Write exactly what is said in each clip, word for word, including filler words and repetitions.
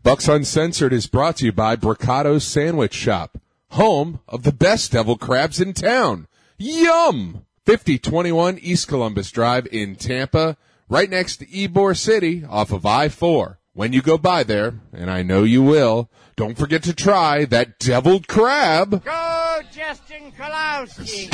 Bucks Uncensored is brought to you by Bricato's Sandwich Shop, home of the best deviled crabs in town. Yum! fifty twenty-one East Columbus Drive in Tampa, right next to Ybor City off of I four. When you go by there, and I know you will, don't forget to try that deviled crab. Go, Justin Kolowski!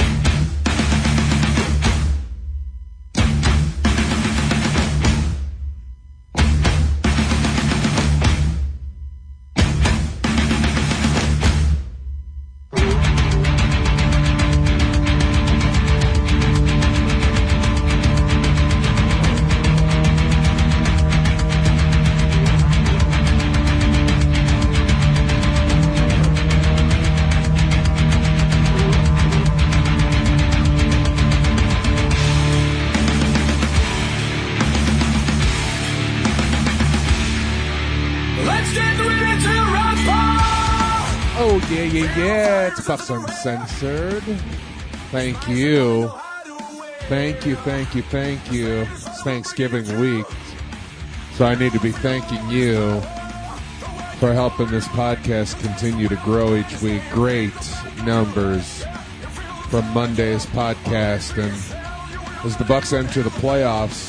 Yeah, yeah, yeah, it's Bucks Uncensored. Thank you. Thank you, thank you, thank you. It's Thanksgiving week, so I need to be thanking you for helping this podcast continue to grow each week. Great numbers from Monday's podcast, and as the Bucks enter the playoffs,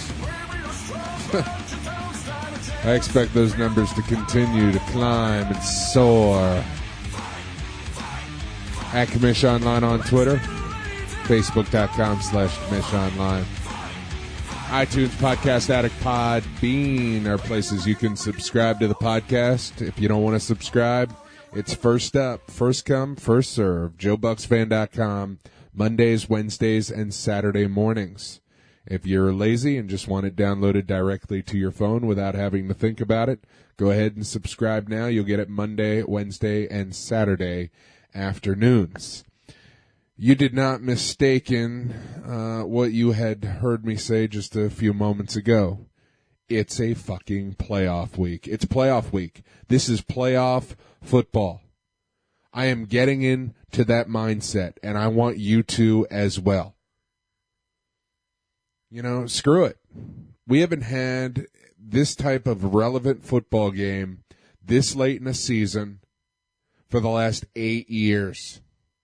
I expect those numbers to continue to climb and soar. At Commish Online on Twitter, Facebook.com slash Commish Online. iTunes, Podcast Addict, Podbean are places you can subscribe to the podcast. If you don't want to subscribe, it's first up, first come, first serve. Joe Bucks Fan dot com, Mondays, Wednesdays, and Saturday mornings. If you're lazy and just want it downloaded directly to your phone without having to think about it, go ahead and subscribe now. You'll get it Monday, Wednesday, and Saturday afternoons. You did not mistaken uh, what you had heard me say just a few moments ago. It's a fucking playoff week. It's playoff week. This is playoff football. I am getting into that mindset, and I want you to as well. You know, screw it. We haven't had this type of relevant football game this late in the season for the last eight years.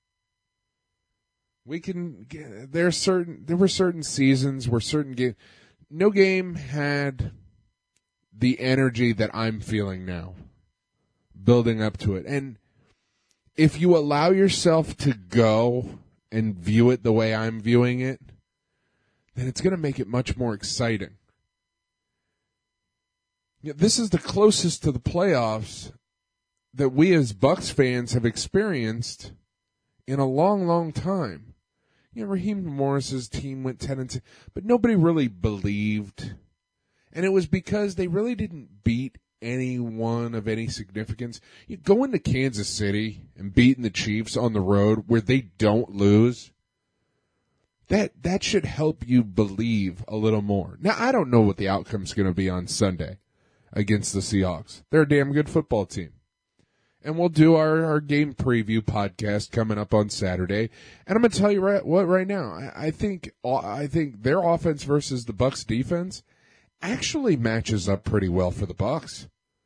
We can, there's certain, there were certain seasons where certain game, no game had the energy that I'm feeling now, building up to it. And if you allow yourself to go and view it the way I'm viewing it, then it's going to make it much more exciting. You know, this is the closest to the playoffs that we as Bucks fans have experienced in a long, long time. You know, Raheem Morris's team went ten and two, but nobody really believed. And it was because they really didn't beat anyone of any significance. You go into Kansas City and beating the Chiefs on the road where they don't lose, that that should help you believe a little more. Now, I don't know what the outcome's going to be on Sunday against the Seahawks. They're a damn good football team. And we'll do our, our game preview podcast coming up on Saturday. And I'm going to tell you right, what right now. I, I think I think their offense versus the Bucks defense actually matches up pretty well for the Bucks.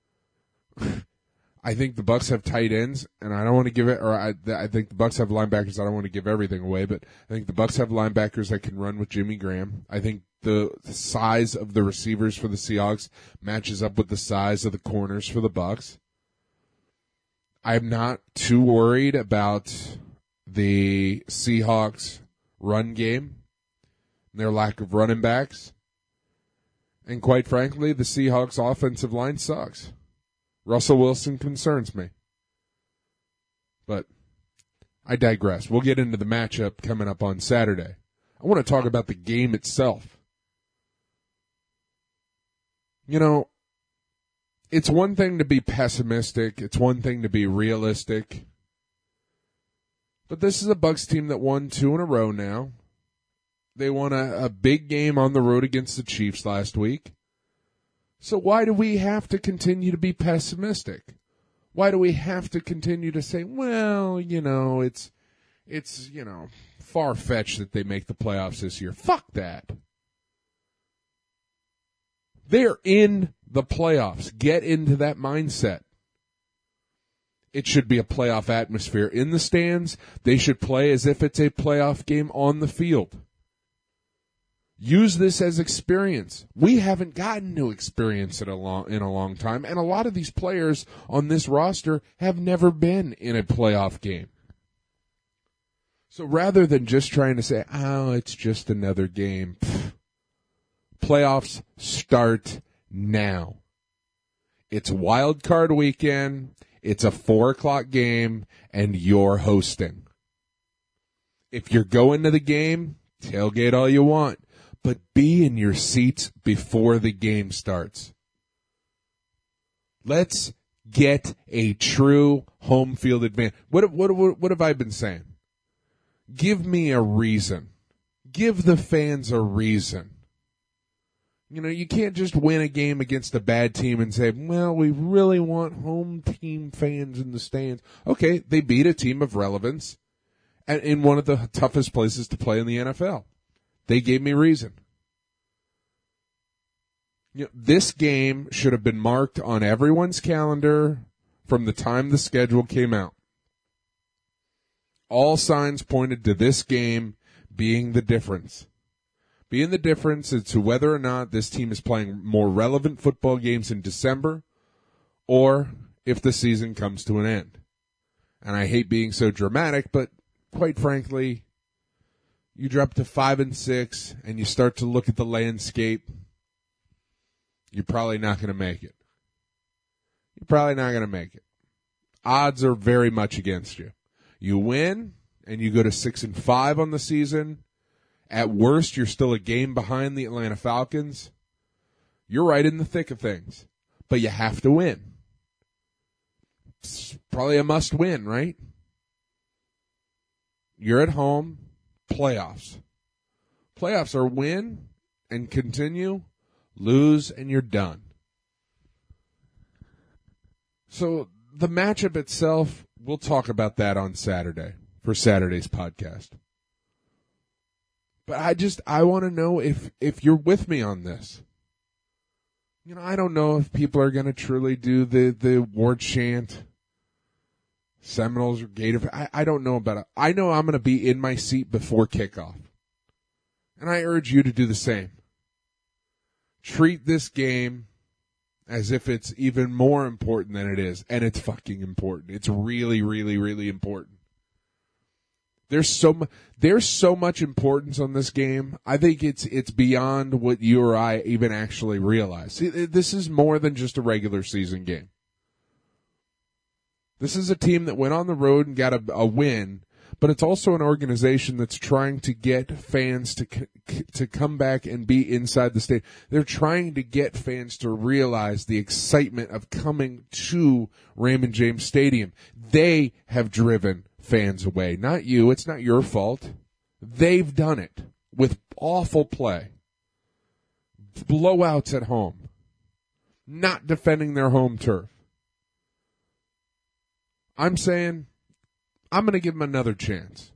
I think the Bucks have tight ends, and I don't want to give it. Or I, I think the Bucks have linebackers. I don't want to give everything away, but I think the Bucks have linebackers that can run with Jimmy Graham. I think the, the size of the receivers for the Seahawks matches up with the size of the corners for the Bucks. I'm not too worried about the Seahawks run game, their lack of running backs. And quite frankly, the Seahawks offensive line sucks. Russell Wilson concerns me. But I digress. We'll get into the matchup coming up on Saturday. I want to talk about the game itself. You know, it's one thing to be pessimistic. It's one thing to be realistic. But this is a Bucks team that won two in a row now. They won a, a big game on the road against the Chiefs last week. So why do we have to continue to be pessimistic? Why do we have to continue to say, well, you know, it's, it's, you know, far-fetched that they make the playoffs this year? Fuck that. They're in the playoffs. Get into that mindset. It should be a playoff atmosphere in the stands. They should play as if it's a playoff game on the field. Use this as experience. We haven't gotten to experience it a long, in a long time, and a lot of these players on this roster have never been in a playoff game. So rather than just trying to say, oh, it's just another game, pff, playoffs start now. It's wild card weekend. It's a four o'clock game, and you're hosting. If you're going to the game, tailgate all you want, but be in your seats before the game starts. Let's get a true home field advantage. What, what, what, what have I been saying? Give me a reason. Give the fans a reason. You know, you can't just win a game against a bad team and say, well, we really want home team fans in the stands. Okay, they beat a team of relevance and in one of the toughest places to play in the N F L. They gave me reason. You know, this game should have been marked on everyone's calendar from the time the schedule came out. All signs pointed to this game being the difference. Being the difference as to whether or not this team is playing more relevant football games in December or if the season comes to an end. And I hate being so dramatic, but quite frankly, you drop to five and six and you start to look at the landscape, you're probably not going to make it. You're probably not going to make it. Odds are very much against you. You win and you go to six and five on the season. At worst, you're still a game behind the Atlanta Falcons. You're right in the thick of things, but you have to win. It's probably a must win, right? You're at home, playoffs. Playoffs are win and continue, lose and you're done. So the matchup itself, we'll talk about that on Saturday for Saturday's podcast. But I just, I want to know if, if you're with me on this. You know, I don't know if people are going to truly do the, the war chant, Seminoles or Gator. I, I don't know about it. I know I'm going to be in my seat before kickoff. And I urge you to do the same. Treat this game as if it's even more important than it is. And it's fucking important. It's really, really, really important. There's so mu- there's so much importance on this game. I think it's it's beyond what you or I even actually realize. See, this is more than just a regular season game. This is a team that went on the road and got a, a win, but it's also an organization that's trying to get fans to to come back and be inside the stadium. They're trying to get fans to realize the excitement of coming to Raymond James Stadium. They have driven fans away, not you. It's not your fault. They've done it with awful play, blowouts at home, not defending their home turf. I'm saying I'm going to give them another chance.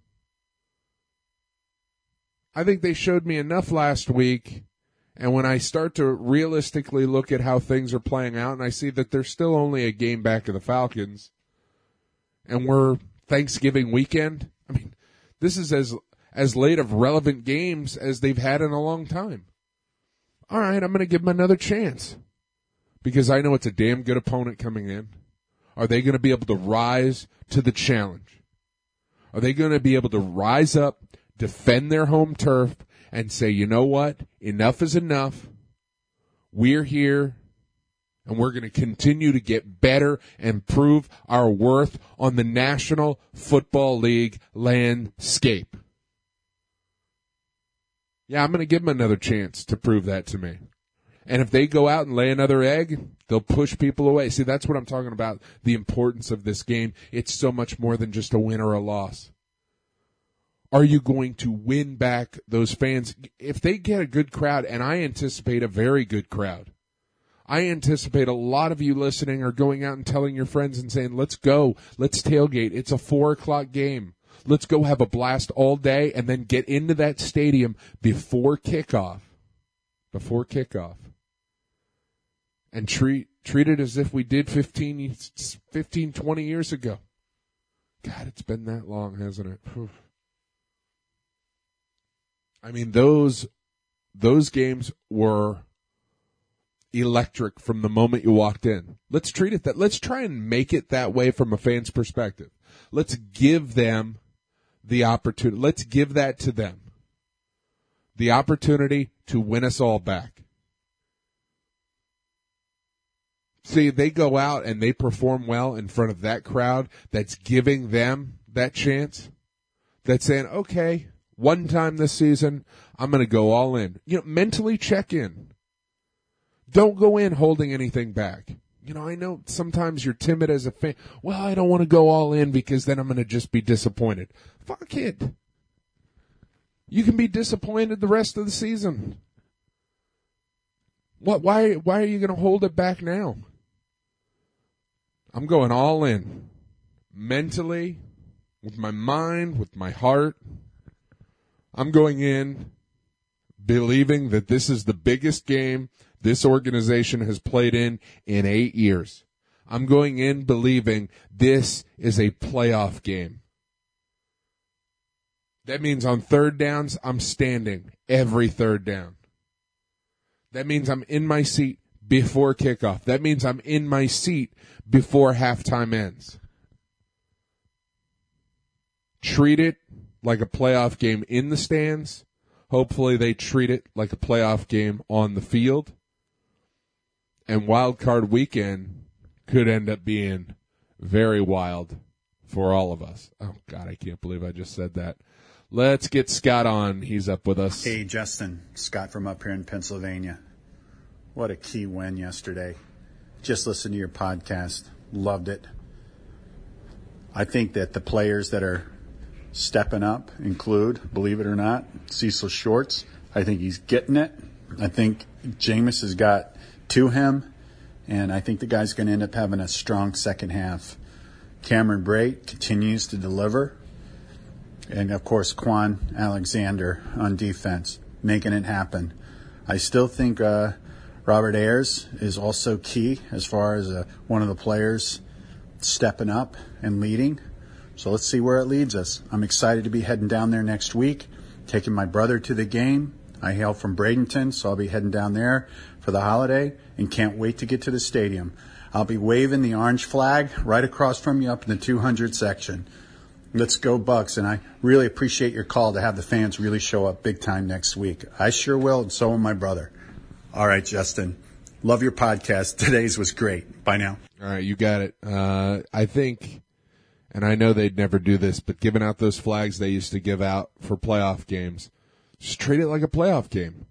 I think they showed me enough last week, and when I start to realistically look at how things are playing out and I see that they're still only a game back of the Falcons and we're Thanksgiving weekend. I mean, this is as as late of relevant games as they've had in a long time. All right, I'm going to give them another chance because I know it's a damn good opponent coming in. Are they going to be able to rise to the challenge? Are they going to be able to rise up, defend their home turf, and say, you know what? Enough is enough. We're here. And we're going to continue to get better and prove our worth on the National Football League landscape. Yeah, I'm going to give them another chance to prove that to me. And if they go out and lay another egg, they'll push people away. See, that's what I'm talking about, the importance of this game. It's so much more than just a win or a loss. Are you going to win back those fans? If they get a good crowd, and I anticipate a very good crowd, I anticipate a lot of you listening are going out and telling your friends and saying, let's go, let's tailgate. It's a four o'clock game. Let's go have a blast all day and then get into that stadium before kickoff. Before kickoff. And treat Treat it as if we did fifteen, fifteen, twenty years ago. God, it's been that long, hasn't it? Whew. I mean, those those games were electric from the moment you walked in. Let's treat it that. Let's try and make it that way from a fan's perspective. Let's give them the opportunity. Let's give that to them. The opportunity to win us all back. See, they go out and they perform well in front of that crowd that's giving them that chance. That's saying, okay, one time this season, I'm going to go all in. You know, mentally check in. Don't go in holding anything back. You know, I know sometimes you're timid as a fan. Well, I don't want to go all in because then I'm going to just be disappointed. Fuck it. You can be disappointed the rest of the season. What? Why? Why are you going to hold it back now? I'm going all in, mentally, with my mind, with my heart. I'm going in believing that this is the biggest game this organization has played in in eight years. I'm going in believing this is a playoff game. That means on third downs, I'm standing every third down. That means I'm in my seat before kickoff. That means I'm in my seat before halftime ends. Treat it like a playoff game in the stands. Hopefully they treat it like a playoff game on the field. And wild card weekend could end up being very wild for all of us. Oh, God, I can't believe I just said that. Let's get Scott on. He's up with us. Hey, Justin. Scott from up here in Pennsylvania. What a key win yesterday. Just listened to your podcast. Loved it. I think that the players that are stepping up include, believe it or not, Cecil Shorts. I think he's getting it. I think Jameis has got to him, and I think the guy's going to end up having a strong second half. Cameron Brate continues to deliver. And, of course, Quan Alexander on defense, making it happen. I still think uh, Robert Ayers is also key as far as uh, one of the players stepping up and leading. So let's see where it leads us. I'm excited to be heading down there next week, taking my brother to the game. I hail from Bradenton, so I'll be heading down there for the holiday and can't wait to get to the stadium. I'll be waving the orange flag right across from you up in the two hundred section. Let's go Bucks, and I really appreciate your call to have the fans really show up big time next week. I sure will, and so will my brother. All right, Justin. Love your podcast. Today's was great. Bye now. All right, you got it. Uh, I think, and I know they'd never do this, but giving out those flags they used to give out for playoff games, just treat it like a playoff game.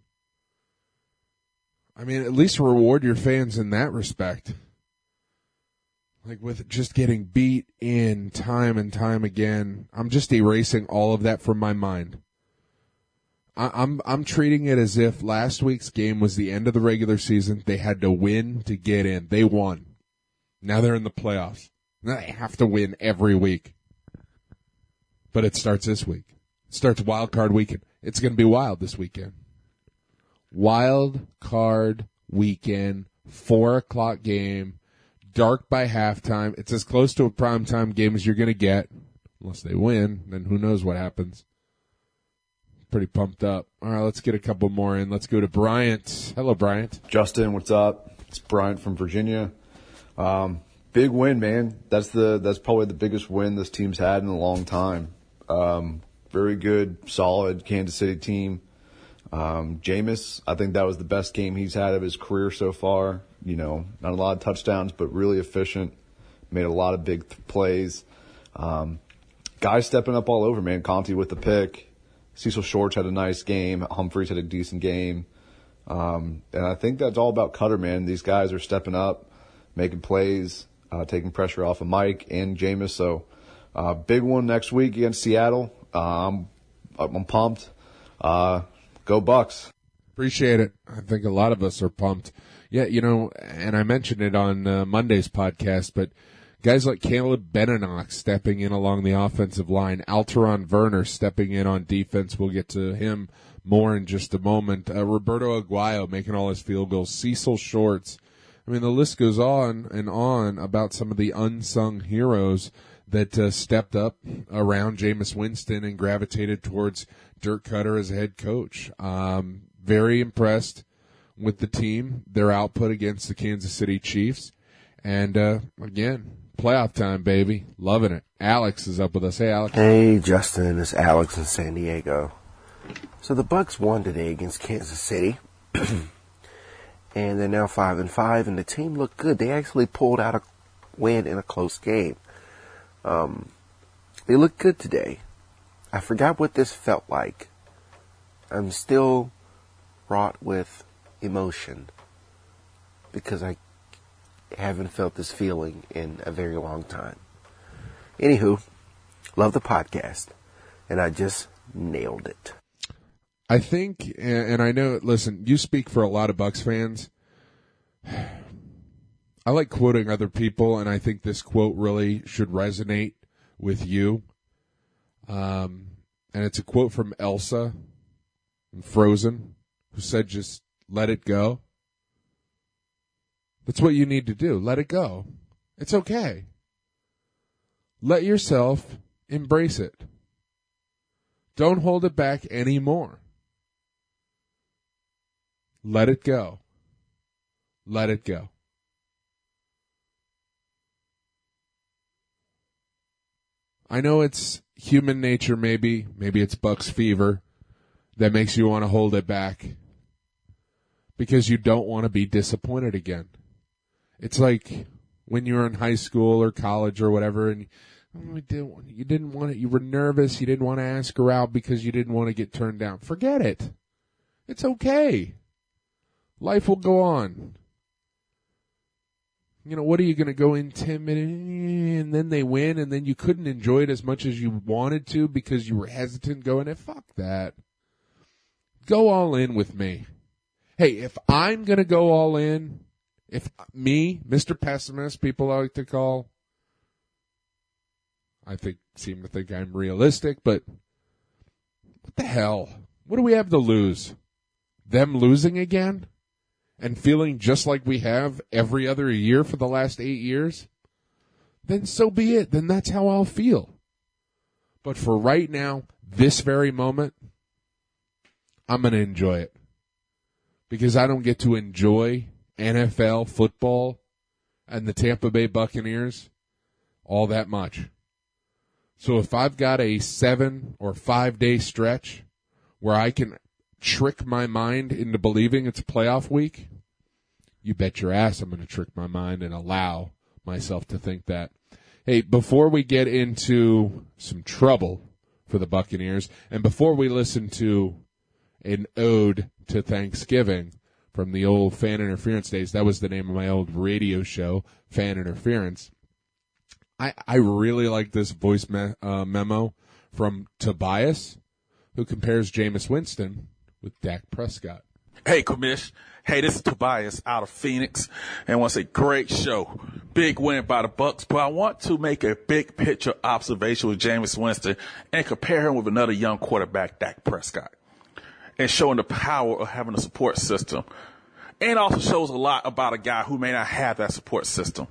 I mean, at least reward your fans in that respect. Like with just getting beat in time and time again, I'm just erasing all of that from my mind. I, I'm I'm treating it as if last week's game was the end of the regular season. They had to win to get in. They won. Now they're in the playoffs. Now they have to win every week. But it starts this week. It starts wild card weekend. It's going to be wild this weekend. Wild card weekend, four o'clock game. Dark by halftime. It's as close to a primetime game as you're going to get. Unless they win, then who knows what happens. Pretty pumped up. All right, let's get a couple more in. Let's go to Bryant. Hello, Bryant. Justin, what's up? It's Bryant from Virginia. Um, big win, man. That's the that's probably the biggest win this team's had in a long time. Um, very good, solid Kansas City team. Um, Jameis, I think that was the best game he's had of his career so far. You know, not a lot of touchdowns, but really efficient. Made a lot of big th- plays. Um, guys stepping up all over, man. Conti with the pick. Cecil Shorts had a nice game. Humphreys had a decent game. Um, and I think that's all about Cutter, man. These guys are stepping up, making plays, uh, taking pressure off of Mike and Jameis. So, uh, big one next week against Seattle. Um, I'm pumped. Uh, go Bucks. Appreciate it. I think a lot of us are pumped. Yeah, you know, and I mentioned it on uh, Monday's podcast, but guys like Caleb Benenoch stepping in along the offensive line, Alteron Werner stepping in on defense. We'll get to him more in just a moment. Uh, Roberto Aguayo making all his field goals. Cecil Shorts. I mean, the list goes on and on about some of the unsung heroes that uh, stepped up around Jameis Winston and gravitated towards Dirk Cutter as head coach. Um, very impressed with the team, their output against the Kansas City Chiefs. And, uh, again, playoff time, baby. Loving it. Alex is up with us. Hey, Alex. Hey, Justin. It's Alex in San Diego. So the Bucs won today against Kansas City. And they're now five and five, and the team looked good. They actually pulled out a win in a close game. Um, they looked good today. I forgot what this felt like. I'm still wrought with emotion because I haven't felt this feeling in a very long time. Anywho, love the podcast, and I just nailed it. I think, and I know, listen, you speak for a lot of Bucs fans. I like quoting other people, and I think this quote really should resonate with you. Um, and it's a quote from Elsa in Frozen, who said, just let it go. That's what you need to do. Let it go. It's okay. Let yourself embrace it. Don't hold it back anymore. Let it go. Let it go. I know it's human nature, maybe. Maybe it's Bucs fever that makes you want to hold it back because you don't want to be disappointed again. It's like when you were in high school or college or whatever, and you didn't, you didn't want it. You were nervous. You didn't want to ask her out because you didn't want to get turned down. Forget it. It's okay. Life will go on. You know, what are you going to go in ten minutes and then they win and then you couldn't enjoy it as much as you wanted to because you were hesitant going, eh, fuck that. Go all in with me. Hey, if I'm going to go all in, if me, Mister Pessimist, people like to call, I think, seem to think I'm realistic, but what the hell? What do we have to lose? Them losing again? And feeling just like we have every other year for the last eight years, then so be it. Then that's how I'll feel. But for right now, this very moment, I'm going to enjoy it. Because I don't get to enjoy N F L football and the Tampa Bay Buccaneers all that much. So if I've got a seven or five day stretch where I can trick my mind into believing it's playoff week, you bet your ass I'm going to trick my mind and allow myself to think that. Hey, before we get into some trouble for the Buccaneers, and before we listen to an ode to Thanksgiving from the old Fan Interference days, that was the name of my old radio show, Fan Interference, I, I really like this voice me- uh, memo from Tobias, who compares Jameis Winston with Dak Prescott. Hey, Commish. Hey, this is Tobias out of Phoenix, and I want to say great show. Big win by the Bucs, but I want to make a big picture observation with Jameis Winston and compare him with another young quarterback, Dak Prescott, and showing the power of having a support system. And also shows a lot about a guy who may not have that support system.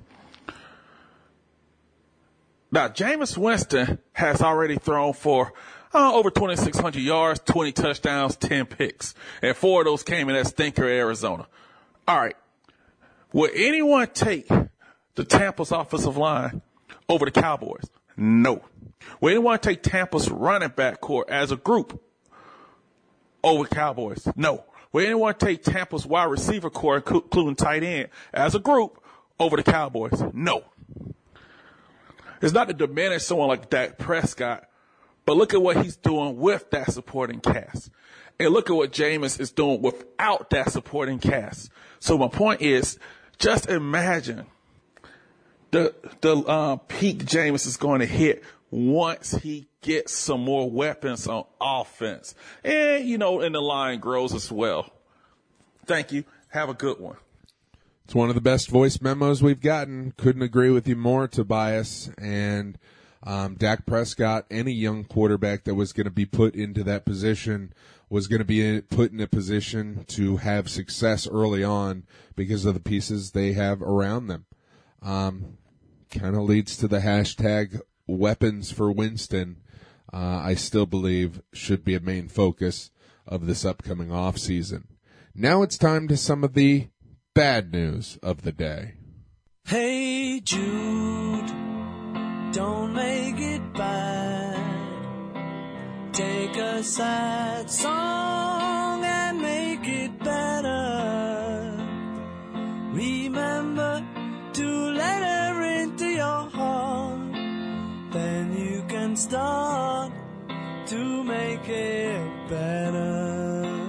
Now, Jameis Winston has already thrown for uh, over twenty-six hundred yards, twenty touchdowns, ten picks. And four of those came in that stinker, Arizona. All right. Would anyone take the Tampa's offensive line over the Cowboys? No. Would anyone take Tampa's running back core as a group over the Cowboys? No. Would anyone take Tampa's wide receiver core, including tight end, as a group over the Cowboys? No. It's not to diminish someone like Dak Prescott, but look at what he's doing with that supporting cast. And look at what Jameis is doing without that supporting cast. So my point is, just imagine the the uh, peak Jameis is going to hit once he gets some more weapons on offense. And, you know, and the line grows as well. Thank you. Have a good one. It's one of the best voice memos we've gotten. Couldn't agree with you more, Tobias. And Um, Dak Prescott, any young quarterback that was going to be put into that position was going to be put in a position to have success early on because of the pieces they have around them. Um, kind of leads to the hashtag weapons for Winston. Uh, I still believe should be a main focus of this upcoming offseason. Now it's time to some of the bad news of the day. Hey Jude, don't make it bad. Take a sad song and make it better. Remember to let her into your heart. Then you can start to make it better.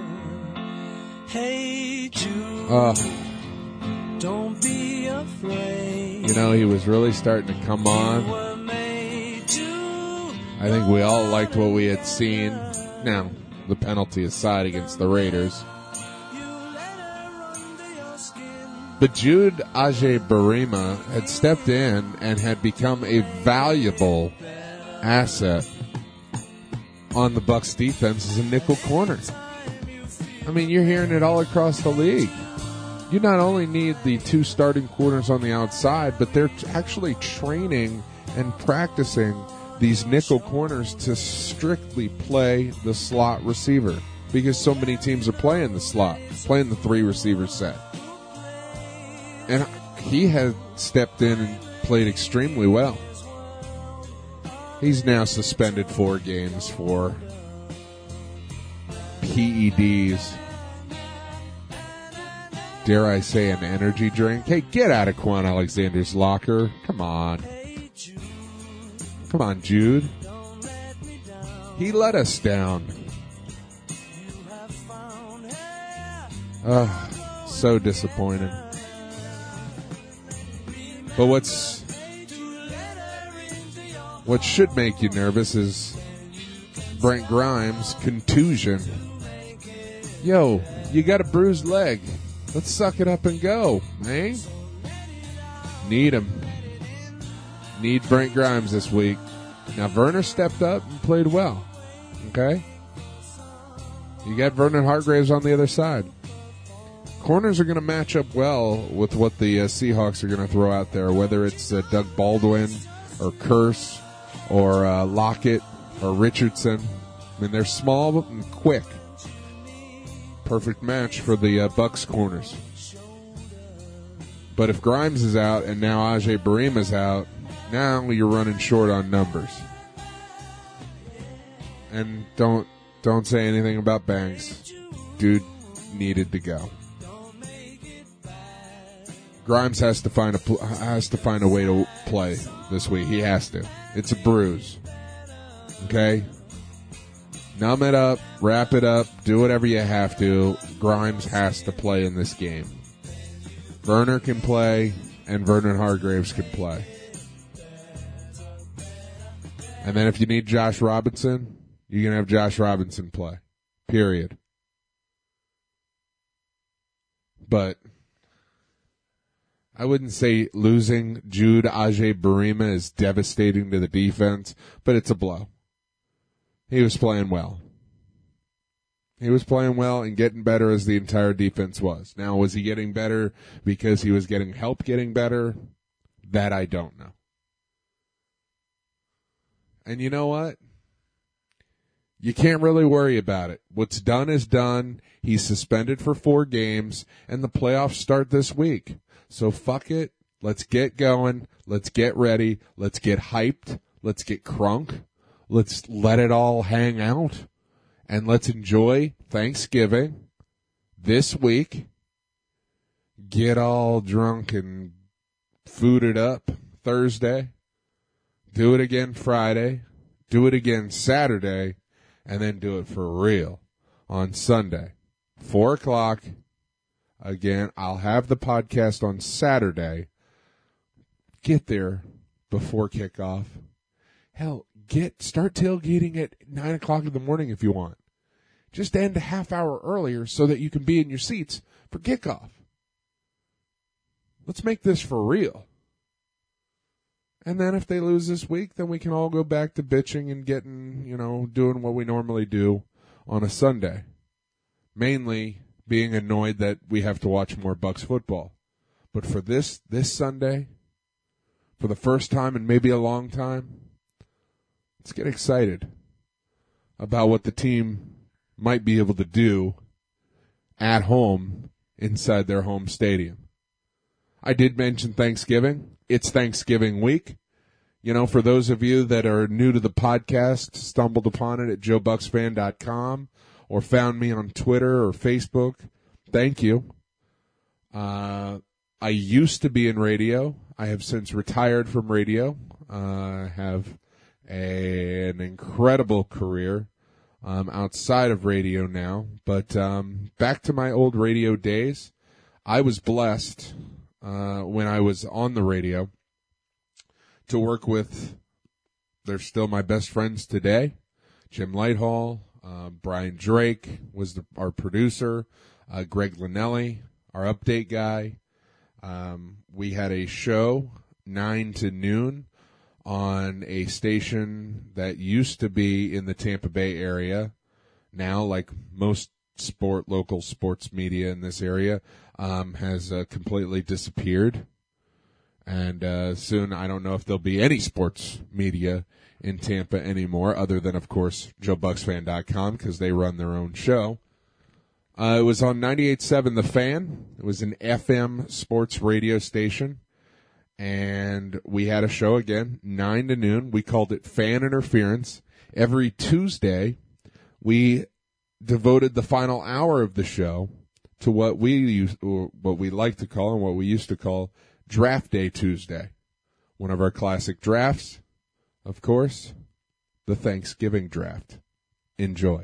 Hey Jude, Uh, don't be afraid. you know, he was really starting to come on. Were made to I think we all liked what we had seen. Now, the penalty aside against the Raiders. you let her under your skin. But Jude Aje-Barima had stepped in and had become a valuable asset on the Bucs defense as a nickel corner. I mean, you're hearing it all across the league. You not only need the two starting corners on the outside, but they're actually training and practicing these nickel corners to strictly play the slot receiver because so many teams are playing the slot, playing the three receiver set. And he has stepped in and played extremely well. He's now suspended four games for P E Ds. Dare I say an energy drink? Hey, get out of Quan Alexander's locker. Come on. Come on, Jude. He let us down. Oh, so disappointing. But what's what should make you nervous is Brent Grimes' contusion. Yo, you got a bruised leg. Let's suck it up and go, man. Need him. Need Brent Grimes this week. Now, Werner stepped up and played well. Okay? You got Vernon Hargreaves on the other side. Corners are going to match up well with what the uh, Seahawks are going to throw out there, whether it's uh, Doug Baldwin or Curse or uh, Lockett or Richardson. I mean, they're small and quick. Perfect match for the uh, Bucs corners. But if Grimes is out and now Aje-Barima is out, now you're running short on numbers. And don't don't say anything about Banks. Dude needed to go. Grimes has to find a has to find a way to play this week. He has to. It's a bruise. Okay? Numb it up, wrap it up, do whatever you have to. Grimes has to play in this game. Werner can play, and Vernon Hargreaves can play. And then if you need Josh Robinson, you can have Josh Robinson play. Period. But I wouldn't say losing Jude Aje-Barima is devastating to the defense, but it's a blow. He was playing well. He was playing well and getting better as the entire defense was. Now, was he getting better because he was getting help getting better? That I don't know. And you know what? You can't really worry about it. What's done is done. He's suspended for four games, and the playoffs start this week. So fuck it. Let's get going. Let's get ready. Let's get hyped. Let's get crunk. Let's let it all hang out. And let's enjoy Thanksgiving this week. Get all drunk and fooded up Thursday. Do it again Friday. Do it again Saturday. And then do it for real on Sunday. Four o'clock. Again, I'll have the podcast on Saturday. Get there before kickoff. Hell, get start tailgating at nine o'clock in the morning if you want. Just end a half hour earlier so that you can be in your seats for kickoff. Let's make this for real. And then if they lose this week, then we can all go back to bitching and getting, you know, doing what we normally do on a Sunday. Mainly being annoyed that we have to watch more Bucks football. But for this this Sunday, for the first time in maybe a long time, let's get excited about what the team might be able to do at home inside their home stadium. I did mention Thanksgiving. It's Thanksgiving week. You know, for those of you that are new to the podcast, stumbled upon it at joe bucks fan dot com or found me on Twitter or Facebook, thank you. Uh, I used to be in radio. I have since retired from radio. I uh, have a, an incredible career um, outside of radio now. But um, back to my old radio days, I was blessed uh, when I was on the radio to work with, they're still my best friends today, Jim Lighthall, uh, Brian Drake was the, our producer, uh, Greg Linnelli, our update guy. Um, we had a show, nine to noon, on a station that used to be in the Tampa Bay area. Now, like most sport, local sports media in this area, um, has uh, completely disappeared. And uh, soon, I don't know if there'll be any sports media in Tampa anymore, other than, of course, joe bucks fan dot com, because they run their own show. Uh, it was on ninety-eight point seven The Fan. It was an F M sports radio station. And we had a show again, nine to noon. We called it Fan Interference. Every Tuesday, we devoted the final hour of the show to what we used, or what we like to call, and what we used to call Draft Day Tuesday. One of our classic drafts, of course, the Thanksgiving draft. Enjoy.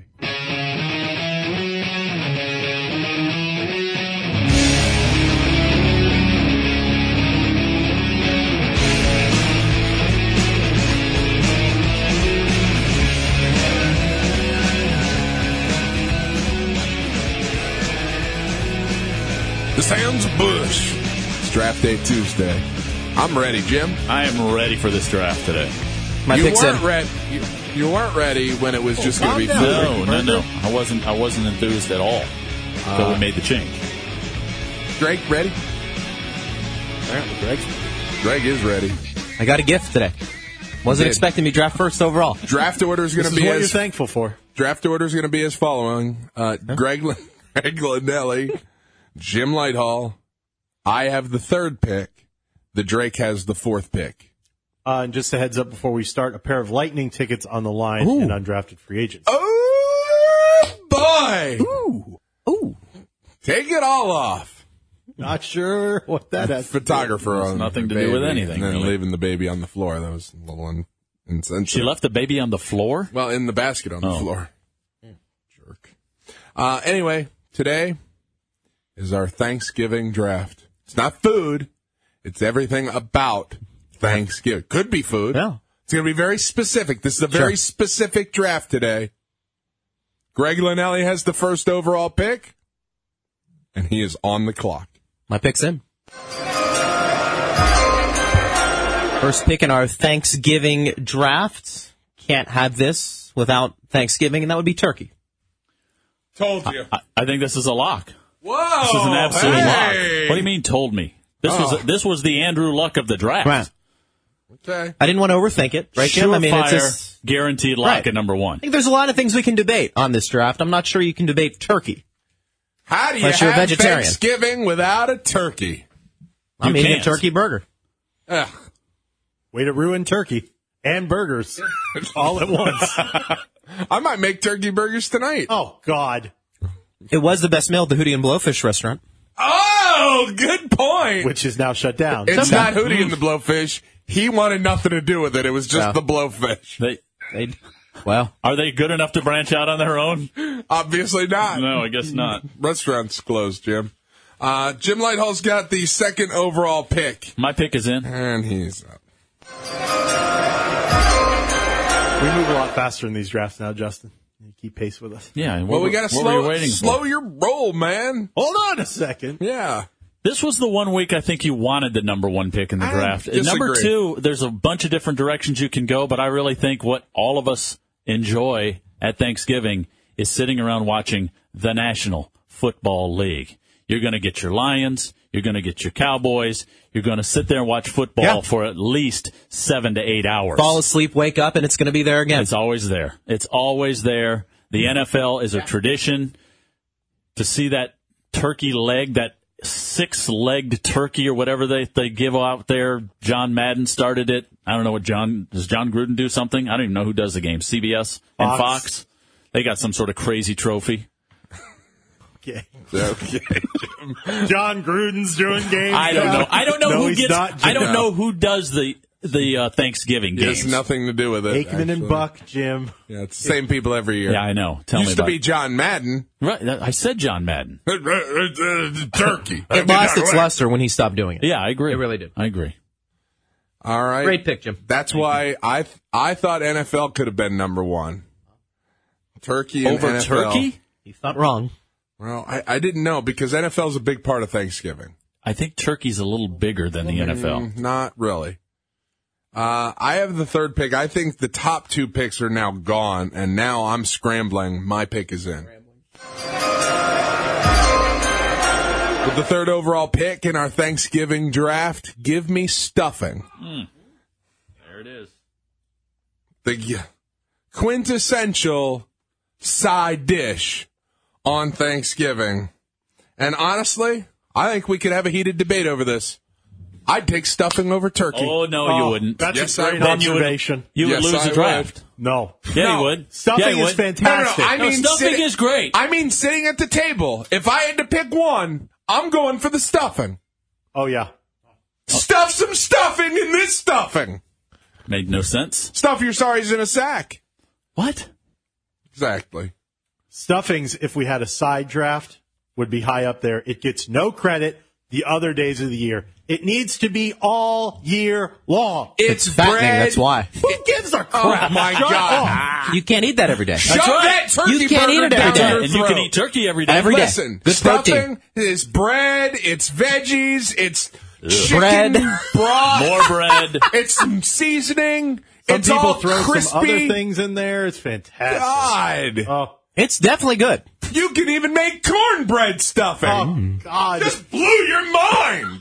The sounds of Bush. It's Draft Day Tuesday. I'm ready, Jim. I am ready for this draft today. My you weren't ready. You, you weren't ready when it was just going to be food. No, no, no. I wasn't. I wasn't enthused at all until uh, we made the change. Greg, ready? Apparently, Greg. Greg is ready. I got a gift today. Wasn't expecting me draft first overall. Draft order is going to be what as you're thankful for. Draft order is going to be as following: uh, huh? Greg, Greg Linnelli, Jim Lighthall. I have the third pick. The Drake has the fourth pick. Uh, and just a heads up before we start, a pair of Lightning tickets on the line Ooh. and undrafted free agents. Oh, boy. Ooh. Ooh. Take it all off. Not sure what that has Photographer to do. on nothing to baby, do with anything. And then really. leaving the baby on the floor. That was a little insensitive. She left the baby on the floor? Well, in the basket on the oh. floor. Yeah. Jerk. Uh, anyway, today is our Thanksgiving draft. It's not food. It's everything about Thanksgiving. Could be food. Yeah. It's going to be very specific. This is a very sure. specific draft today. Greg Linnelli has the first overall pick, and he is on the clock. My pick's in. First pick in our Thanksgiving draft. Can't have this without Thanksgiving, and that would be turkey. Told you. I, I think this is a lock. Whoa! This is an absolute hey. lock. What do you mean told me? This oh. was this was the Andrew Luck of the draft. Right. Okay. I didn't want to overthink it, right, Jim? I mean, it's Surefire, just, guaranteed lock right. at number one. I think there's a lot of things we can debate on this draft. I'm not sure you can debate turkey. How do you Unless have you're a vegetarian. Thanksgiving without a turkey? I'm You eating can't. a turkey burger. Ugh. Way to ruin turkey and burgers all at once. I might make turkey burgers tonight. Oh, God. It was the best meal at the Hootie and Blowfish restaurant. Oh, good point. Which is now shut down. It's Okay. not Hootie and the Blowfish. He wanted nothing to do with it. It was just No. the Blowfish. They, They, well, are they good enough to branch out on their own? Obviously not. No, I guess not. Restaurant's closed, Jim. Uh, Jim Lighthall's got the second overall pick. My pick is in. And he's up. We move a lot faster in these drafts now, Justin. You keep pace with us. Yeah. Well, we got to what were you slow, waiting slow for? your roll, man. Hold on a second. Yeah. This was the one week I think you wanted the number one pick in the I draft. disagree. Number two, there's a bunch of different directions you can go, but I really think what all of us enjoy at Thanksgiving is sitting around watching the National Football League. You're going to get your Lions. You're going to get your Cowboys. You're going to sit there and watch football Yeah. for at least seven to eight hours. Fall asleep, wake up, and it's going to be there again. It's always there. It's always there. The N F L is a tradition. To see that turkey leg, that six-legged turkey or whatever they they give out there, John Madden started it. I don't know what John, does John Gruden do something? I don't even know who does the game. C B S and Fox. Fox. They got some sort of crazy trophy. Okay. Okay. John Gruden's doing games. I don't know. I don't know no, who he's gets. not. I don't know who does the the uh, Thanksgiving It games. has nothing to do with it. Aikman and actually. Buck, Jim. Yeah, it's the same people every year. Yeah, I know. Tell Used me to about be John Madden. Right, I said John Madden. Turkey. It lost its luster when he stopped doing it. Yeah, I agree. It really did. I agree. All right. Great pick, Jim. That's why I th- I thought N F L could have been number one. Turkey and Over N F L. turkey? You thought wrong. Well, I, I didn't know because N F L is a big part of Thanksgiving. I think turkey's a little bigger than the N F L. Mm, not really. Uh, I have the third pick. I think the top two picks are now gone, and now I'm scrambling. My pick is in. With the third overall pick in our Thanksgiving draft, give me stuffing. Mm. There it is. The quintessential side dish on Thanksgiving. And honestly, I think we could have a heated debate over this. I'd take stuffing over turkey. Oh, no, Oh, you wouldn't. That's Yes, a great I would. observation. You would Yes, lose I the draft. No. Yeah, No. you would. Stuffing yeah, you is would. fantastic. No, no, no, I No, mean stuffing sitting- is great. I mean sitting at the table. If I had to pick one, I'm going for the stuffing. Oh, yeah. Stuff some stuffing in this stuffing. Made no sense. Stuff your sorries in a sack. What? Exactly. Stuffings, if we had a side draft, would be high up there. It gets no credit the other days of the year. It needs to be all year long. It's, It's fattening, bread. that's why. Who gives a Oh crap? my Shut God. up. You can't eat that every day. Shove right. that turkey You can't eat burger it every down day. your And you can throat. eat turkey every day. Every day. Listen, Good stuffing protein. is bread, it's veggies, it's chicken Bread. broth, More bread. it's some seasoning, Some it's people all throw crispy. some other things in there. It's fantastic. God, Oh, It's definitely good. you can even make cornbread stuffing. oh God. Just blew your mind.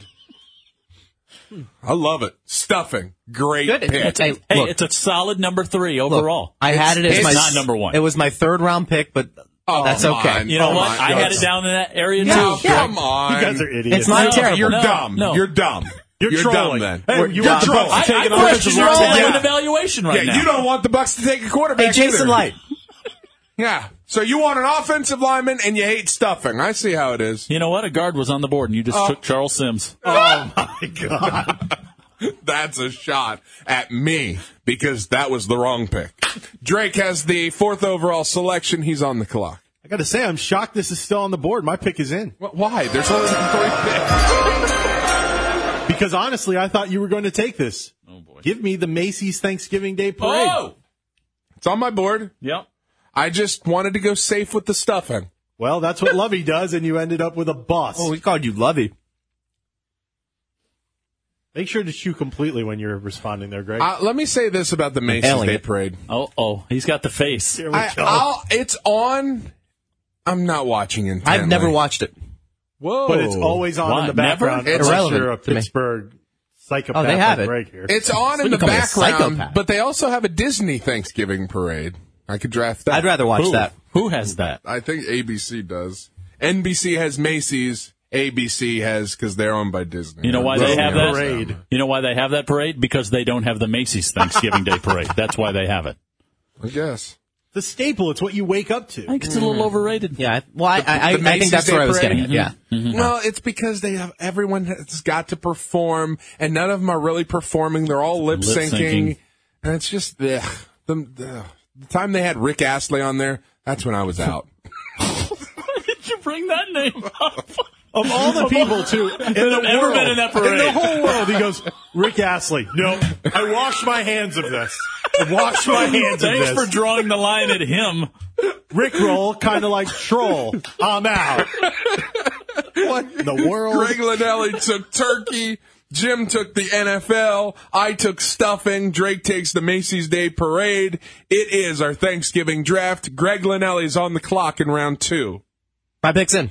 I love it. Stuffing, great Good. pick. It's a, Hey, look, it's a solid number three look, overall. I had it as it's my not number one. It was my third round pick, but Oh, that's come okay. on. You know Oh what? my I had God. it down in that area No, too. come on. You guys are idiots. It's not No, terrible. You're No, dumb. no. You're dumb. You're, You're trolling. dumb then. Hey, We're- you you're want the trolling. Bucks to I, take I an question offensive your line? talent Yeah. evaluation right Yeah, now. you don't want the Bucks to take a quarterback. Hey, Jason either. Light. Yeah. So you want an offensive lineman and you hate stuffing. I see how it is. You know what? A guard was on the board, and you just Oh. took Charles Sims. Oh my God. That's a shot at me because that was the wrong pick. Drake has the fourth overall selection. He's on the clock. I got to say, I'm shocked this is still on the board. My pick is in. Wh- Why? There's only three picks. Because honestly, I thought you were going to take this. Oh, boy. Give me the Macy's Thanksgiving Day Parade. Oh! It's on my board. Yep. I just wanted to go safe with the stuffing. Well, that's what Lovey does, and you ended up with a bus. Oh, we called you Lovey. Make sure to chew completely when you're responding there, Greg. Uh, let me say this about the Macy's Hailing Day it. Parade. Oh, oh, he's got the face. Here we I, go. I'll, it's on. I'm not watching intently. I've never watched it. Whoa. But it's always on Why? in the Never? background. It's unless irrelevant you're a to me. Pittsburgh psychopath Oh, they have like it. Greg here. It's on in you the call me a background, psychopath. but they also have a Disney Thanksgiving parade. I could draft that. I'd rather watch Who? that. Who has that? I think A B C does. N B C has Macy's. A B C has because they're owned by Disney. You know why they have that Parade. You know why they have that parade? Because they don't have the Macy's Thanksgiving Day Parade. That's why they have it. I guess. The staple. It's what you wake up to. I think it's a little overrated. Yeah, I- well, I, I, I, the I think Macy's that's Day where I was Parade? getting at. Yeah. Well, it's because they have everyone has got to perform, and none of them are really performing. They're all lip syncing, Lip-syncing. and it's just ugh, the, the the time they had Rick Astley on there. That's when I was out. Why did you bring that name up? Of all the people, too, in the have ever world, been in that parade. in the whole world, he goes, Rick Astley. No, I wash my hands of this. I wash my hands of Thanks this. for drawing the line at him. Rickroll, kind of like troll. I'm out. What in the world? Greg Linnelli took turkey. Jim took the N F L. I took stuffing. Drake takes the Macy's Day Parade. It is our Thanksgiving draft. Greg Linnelli is on the clock in round two. My pick's in.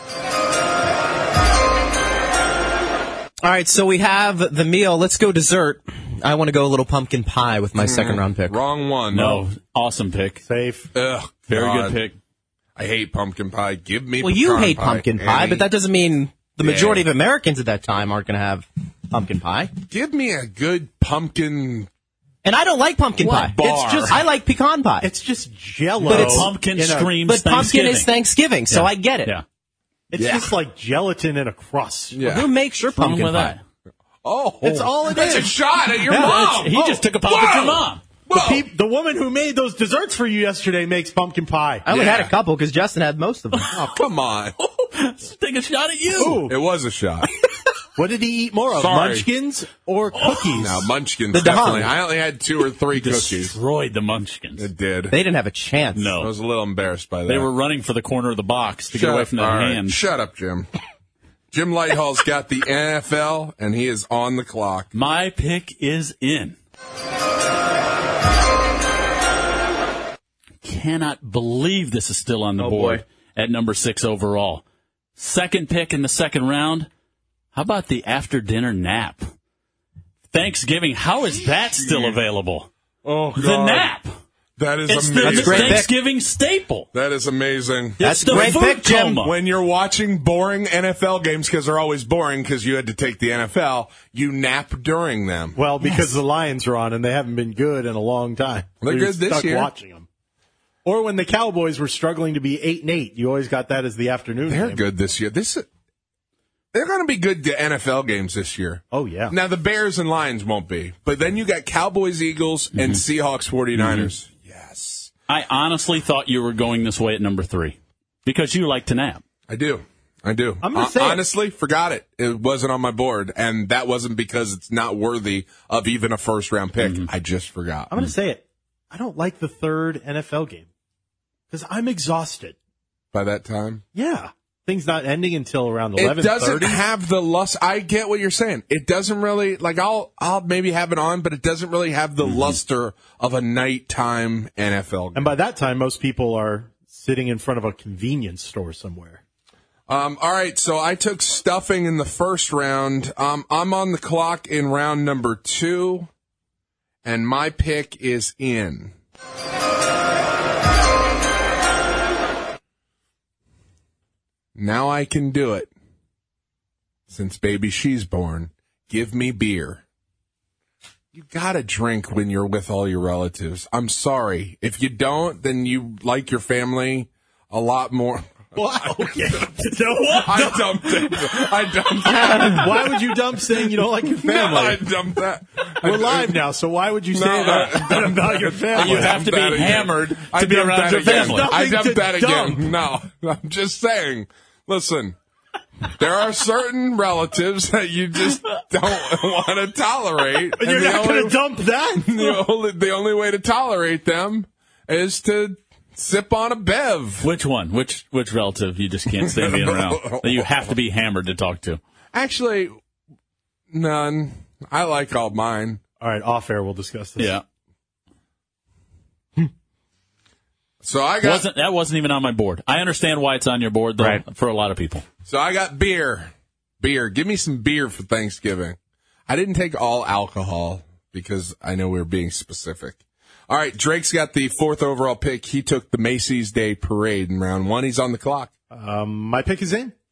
All right, so we have the meal. Let's go dessert. I want to go a little pumpkin pie with my mm, second round pick. Wrong one. No, awesome pick. Safe. Ugh, very God. good pick. I hate pumpkin pie. Give me. Well, you hate pie. pumpkin pie, Annie. but that doesn't mean the majority Yeah. of Americans at that time aren't going to have pumpkin pie. Give me a good pumpkin. And I don't like pumpkin What pie. bar? It's just I like pecan pie. It's just Jello. But it's pumpkin in a- screams But pumpkin Thanksgiving. is Thanksgiving, so Yeah. I get it. Yeah. It's Yeah. just like gelatin in a crust. Yeah. Who makes your What's wrong pumpkin with pie? that? Oh, It's all it that's is. a shot at your Yeah, mom. He Oh, just took a pop at your mom. The, Whoa. peop- the woman who made those desserts for you yesterday makes pumpkin pie. I only Yeah. had a couple because Justin had most of them. Oh, come on. Take a shot at you. Ooh. It was a shot. What did he eat more of, Sorry. Munchkins or cookies? No, Munchkins, The definitely. Dahong. I only had two or three cookies. Destroyed the Munchkins. It did. They didn't have a chance. I No. was a little embarrassed by that. They were running for the corner of the box to Shut get away up. from their All right. hands. Shut up, Jim. Jim Lighthall's got the N F L, and he is on the clock. My pick is in. Cannot believe this is still on the Oh, board boy. at number six overall. Second pick in the second round. How about the after dinner nap? Thanksgiving, how is that still available? Oh, God. The nap. That is It's amazing. the great pick. Thanksgiving staple. That is amazing. That's It's the great food pick, Jim. coma. When you're watching boring N F L games, because they're always boring because you had to take the N F L, you nap during them. Well, because the Lions are on and they haven't been good in a long time. They're You're good this stuck year. Watching them. Or when the Cowboys were struggling to be eight and eight, you always got that as the afternoon. They're game. good this year. This They're going to be good to N F L games this year. Oh, yeah. Now, the Bears and Lions won't be. But then you got Cowboys, Eagles, and Seahawks, forty-niners. Yes. I honestly thought you were going this way at number three because you like to nap. I do. I do. I'm gonna Hon- say it. honestly, forgot it. It wasn't on my board, and that wasn't because it's not worthy of even a first round pick. I just forgot. I'm going to say it. I don't like the third N F L game because I'm exhausted. By that time, Yeah. Things not ending until around it eleven doesn't thirty. have the lust. I get what you're saying. It doesn't really like. I'll I'll maybe have it on, but it doesn't really have the luster of a nighttime N F L game. And by that time, most people are sitting in front of a convenience store somewhere. Um, all right, so I took stuffing in the first round. Um, I'm on the clock in round number two, and my pick is in. Now I can do it. Since baby she's born, give me beer. You gotta drink when you're with all your relatives. I'm sorry. If you don't, then you like your family a lot more. Wow. Okay. I dumped it. I dumped that. Why would you dump saying you don't like your No, I family? dumped that. We're live now, so why would you say No, that, I- that about your family? You have to be That again. hammered I to be dumped around that your again. family. I Nothing dumped to that dump. again. No, I'm just saying. Listen, there are certain relatives that you just don't want to tolerate. And you're and the not going only- to dump that? The only, the only way to tolerate them is to sip on a bev. Which one? Which which relative you just can't stand being around that you have to be hammered to talk to? Actually, none. I like all mine. All right, off air, we'll discuss this. Yeah, So I got wasn't that wasn't even on my board. I understand why it's on your board though. Right. For a lot of people. So I got beer. Beer. Give me some beer for Thanksgiving. I didn't take all alcohol because I know we were being specific. All right, Drake's got the fourth overall pick. He took the Macy's Day Parade in round one. He's on the clock. Um, my pick is in.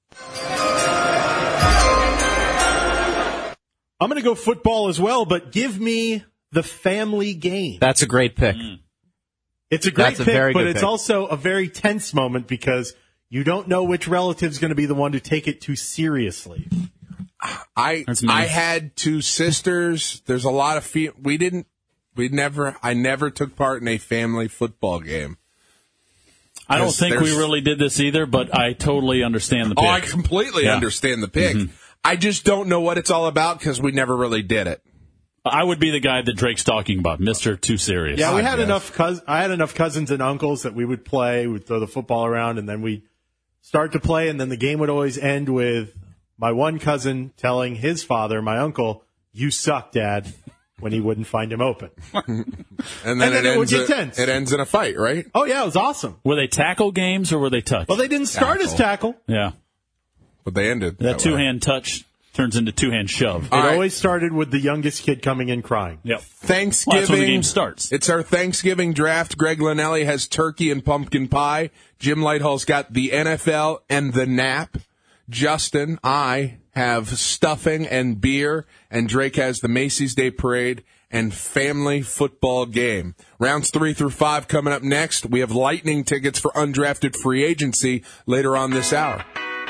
I'm going to go football as well, but give me the family game. That's a great pick. It's a great That's a pick, very but good it's pick. also a very tense moment because you don't know which relative's going to be the one to take it too seriously. I That's nice. I had two sisters. There's a lot of fe- we didn't we never I never took part in a family football game. I don't There's- think we there's- really did this either, but I totally understand the pick. Oh, I completely Yeah. understand the pick. Mhm. I just don't know what it's all about because we never really did it. I would be the guy that Drake's talking about, Mister Too Serious. Yeah, we I had guess. enough. Cous- I had enough cousins and uncles that we would play. We'd throw the football around, and then we start to play, and then the game would always end with my one cousin telling his father, my uncle, "You suck, Dad," when he wouldn't find him open. and And then, then it, it would ends get a- tense. it ends in a fight, right? Oh, yeah, it was awesome. Were they tackle games or were they touch? Well, they didn't start as tackle. Yeah. But they ended That, that way. two-hand touch turns into two-hand shove. It always started with the youngest kid coming in crying. Yep. Thanksgiving. Well, that's when the game starts. It's our Thanksgiving draft. Greg Linnelli has turkey and pumpkin pie. Jim Lighthall's got the N F L and the nap. Justin, I have stuffing and beer, and Drake has the Macy's Day Parade and family football game. Rounds three through five coming up next. We have lightning tickets for undrafted free agency later on this hour.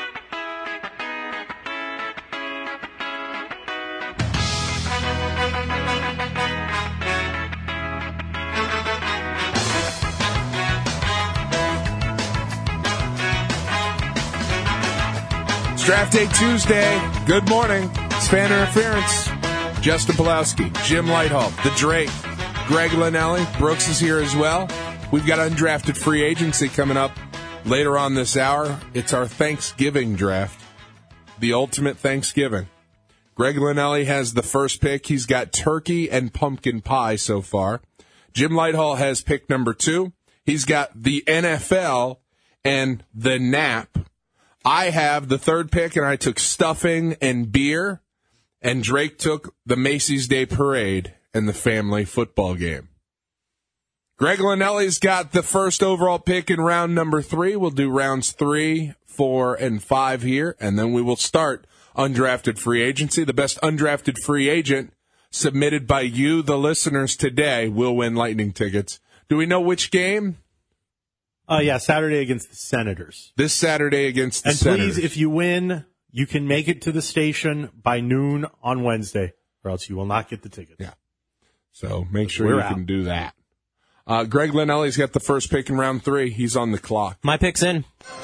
It's Draft Day Tuesday. Good morning. It's Fan Interference. Justin Pulowski, Jim Lighthall, the Drake, Greg Linnelli. Brooks is here as well. We've got undrafted free agency coming up later on this hour. It's our Thanksgiving draft, the ultimate Thanksgiving. Greg Linnelli has the first pick. He's got turkey and pumpkin pie so far. Jim Lighthall has pick number two. He's got the N F L and the nap. I have the third pick, and I took stuffing and beer. And Drake took the Macy's Day Parade and the family football game. Greg Linnelli's got the first overall pick in round number three. We'll do rounds three, four, and five here, and then we will start undrafted free agency. The best undrafted free agent submitted by you, the listeners, today will win lightning tickets. Do we know which game? Uh, yeah, Saturday against the Senators. This Saturday against the and Senators. please, if you win, you can make it to the station by noon on Wednesday, or else you will not get the ticket. Yeah. So make sure We're you out. can do that. Uh, Greg Linnelli's got the first pick in round three. He's on the clock. My pick's in.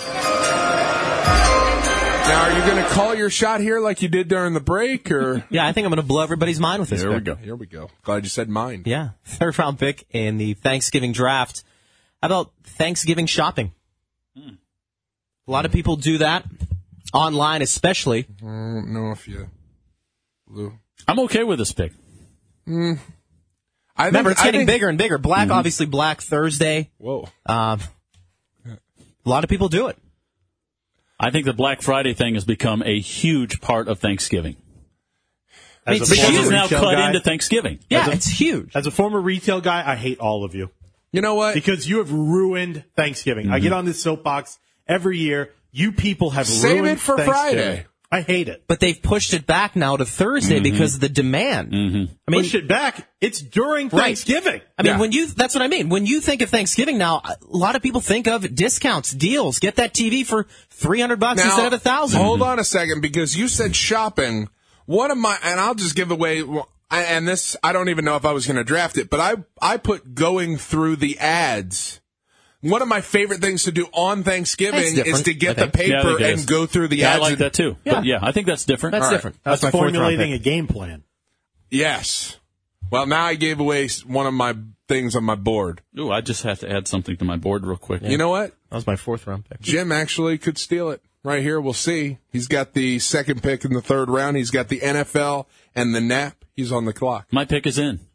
Now, are you going to call your shot here like you did during the break, or? Yeah, I think I'm going to blow everybody's mind with this Here we pick. go. Here we go. Glad you said mine. Yeah, third round pick in the Thanksgiving draft. How about Thanksgiving shopping? Hmm. A lot of people do that online, especially. I don't know if you, Lou. I'm okay with this pick. Mm. I Remember, think, it's getting I think, bigger and bigger. Black, Mm-hmm. obviously, Black Thursday. Whoa. Um, a lot of people do it. I think the Black Friday thing has become a huge part of Thanksgiving. As a Because former it's now retail cut guy- into Thanksgiving. Yeah, As a- it's huge. As a former retail guy, I hate all of you. You know what? Because you have ruined Thanksgiving. I get on this soapbox every year. You people have Save ruined it for Thanksgiving. Friday. I hate it. But they've pushed it back now to Thursday because of the demand. Mm-hmm. I mean, Push it back. It's during Right. Thanksgiving. I mean, Yeah. when you, that's what I mean. When you think of Thanksgiving now, a lot of people think of discounts, deals. Get that T V for three hundred bucks Now, instead of a thousand. Hold on a second, because you said shopping. One of my, and I'll just give away, well, and this, I don't even know if I was going to draft it, but I, I put going through the ads. One of my favorite things to do on That's Thanksgiving different, is to I get the think. Yeah, I paper think it and is. go through the Yeah, I ads. like and- that too. Yeah. But yeah, I think that's different. That's All right. different. That's, That's my fourth round formulating pick. a game plan. Yes. Well, now I gave away one of my things on my board. Ooh, I just have to add something to my board real quick. You know what? That was my fourth round pick. Jim actually could steal it right here. We'll see. He's got the second pick in the third round. He's got the N F L and the nap. He's on the clock. My pick is in.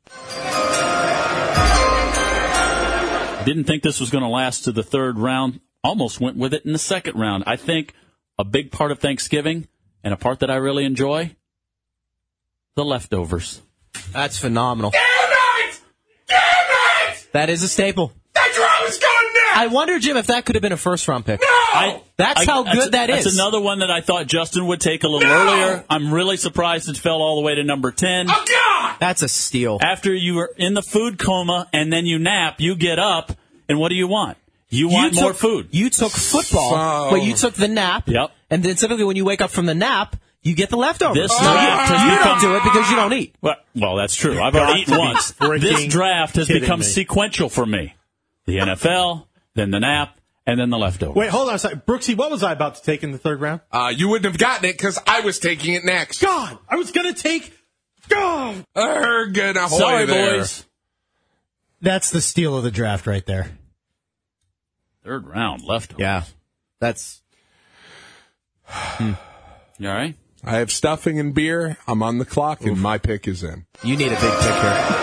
Didn't think this was going to last to the third round. Almost went with it in the second round. I think a big part of Thanksgiving, and a part that I really enjoy, the leftovers. That's phenomenal. Damn it! Damn it! That is a staple. That's where I was going next! I wonder, Jim, if that could have been a first round pick. No! I, That's I- how good that that's is. another one that I thought Justin would take a little No! earlier. I'm really surprised it fell all the way to number ten. Oh, God! That's a steal. After you were in the food coma and then you nap, you get up, and what do you want? You want you more took, food. You took football, So- but you took the nap. Yep. And then typically when you wake up from the nap, you get the leftovers. This So draft you, has you become- don't do it because you don't eat. Well, well, that's true. I've already eaten to be once. freaking This draft has kidding become me. sequential for me. The N F L, then the nap, and then the leftovers. Wait, hold on a second. Brooksy, what was I about to take in the third round? Uh, you wouldn't have gotten it because I was taking it next. God, I was going to take. God. Erg, ahoy Sorry, there. boys. That's the steal of the draft right there. Third round leftovers. Yeah. That's You all right? I have stuffing and beer. I'm on the clock, and my pick is in. You need a big pick here.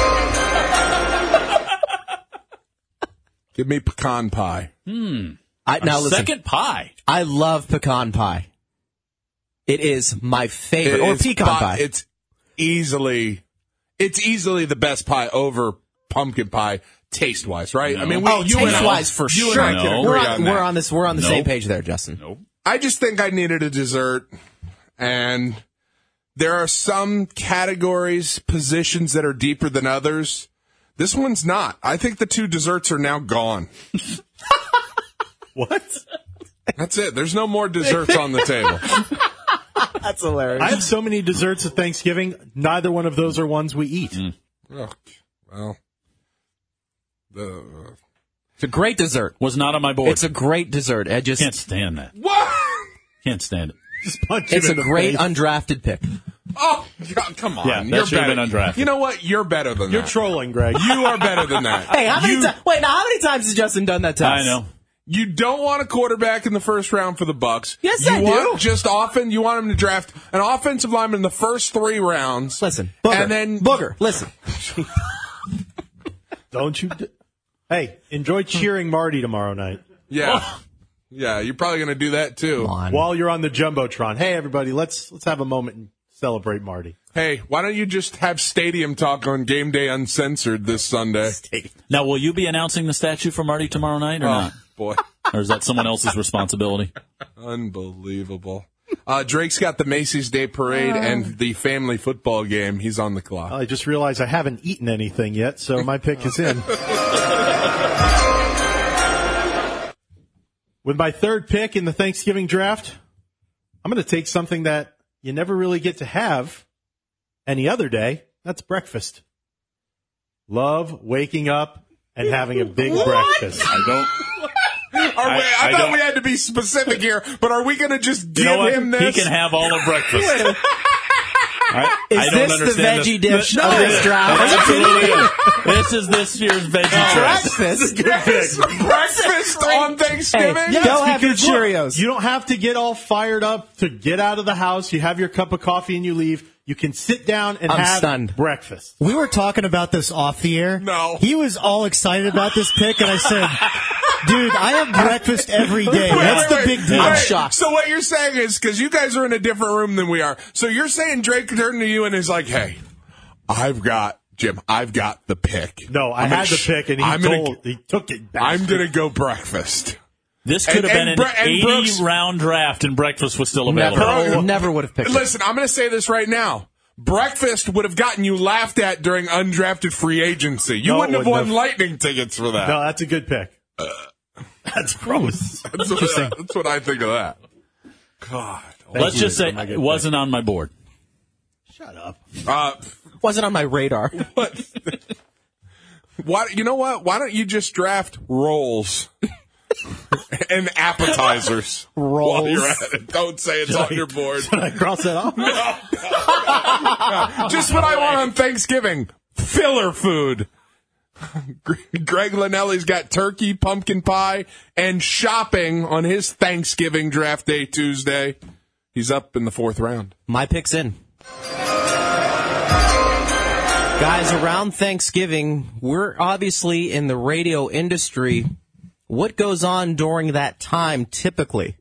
Give me pecan pie. Hmm. I, now A listen, second pie. I love pecan pie. It is my favorite. Or It's pecan pi- pie. It's easily, it's easily the best pie over pumpkin pie, taste wise, right? No. I mean, we, oh, you and I- taste-wise for you sure. and I can No. agree We're on on, that. we're on this. We're on the Nope. same page there, Justin. Nope. I just think I needed a dessert, and there are some categories, positions that are deeper than others. This one's not. I think the two desserts are now gone. What? That's it. There's no more desserts on the table. That's hilarious. I have so many desserts at Thanksgiving. Neither one of those are ones we eat. Mm. Oh, well, the It's a great dessert. Was not on my board. It's a great dessert. I just Can't stand that. what? Can't stand it. Just punch him It's a in the great face. undrafted pick. Oh, God, come on. Yeah, that You're should have better. been undrafted. You know what? You're better than You're that. trolling, Greg. You are better than that. Hey, how many You- times? Wait, now how many times has Justin done that to us? I know. You don't want a quarterback in the first round for the Bucks. Yes, you I want do. Just often, you want him to draft an offensive lineman in the first three rounds. Listen, Booger. And then Booger. Listen. Don't you? D- hey, enjoy cheering Marty tomorrow night Yeah, yeah. You're probably going to do that too. Come on. while you're on the jumbotron. Hey, everybody, let's let's have a moment and celebrate Marty. Hey, why don't you just have stadium talk on Game Day Uncensored this Sunday? Now, will you be announcing the statue for Marty tomorrow night or Oh not? boy, Or is that someone else's responsibility? unbelievable. Uh, Drake's got the Macy's Day Parade and the family football game. He's on the clock. I just realized I haven't eaten anything yet, so my pick is in. With my third pick in the Thanksgiving draft, I'm going to take something that you never really get to have any other day. That's breakfast. Love waking up and having a big breakfast. I don't. Are we, I, I- I thought don't- we had to be specific here, but are we going to just give You know what? him this? He can have all of breakfast. I, Is I don't this the understand veggie this. dish No, of this it- draft? it absolutely is. This is this year's veggie choice. Breakfast. Yes, breakfast on Thanksgiving. Hey, yeah. Go have your because look, Cheerios. you don't have to get all fired up to get out of the house. You have your cup of coffee and you leave. You can sit down and I'm have stunned. breakfast. We were talking about this off the air. No. He was all excited about this pick, and I said, dude, I have breakfast every day. That's the big deal. I'm Wait, shocked. So what you're saying is, because you guys are in a different room than we are, so you're saying Drake turned to you and is like, hey, I've got, Jim, I've got the pick. No, I I'm had gonna the sh- pick, and he I'm told gonna, he took it back. I'm going to go breakfast. This could And- have been and an Bre- and Brooks- eighty-round draft, and breakfast was still available. Never, never would have picked it. Listen, I'm going to say this right now. Breakfast would have gotten you laughed at during undrafted free agency. You No, it wouldn't have wouldn't won have. lightning tickets for that. No, that's a good pick. That's gross. That's, what, that's what I think of that. God. Let's just say my good it wasn't on my board. Shut up. Uh, Wasn't on my radar. what? Why? You know what? Why don't you just draft rolls and appetizers while you're at it? Don't say it's on your board. Should I cross that off? Just what I want on Thanksgiving. Filler food. Greg Linnelli's got turkey, pumpkin pie, and shopping on his Thanksgiving draft day Tuesday. He's up in the fourth round. My pick's in. Guys, around Thanksgiving, we're obviously in the radio industry. What goes on during that time typically?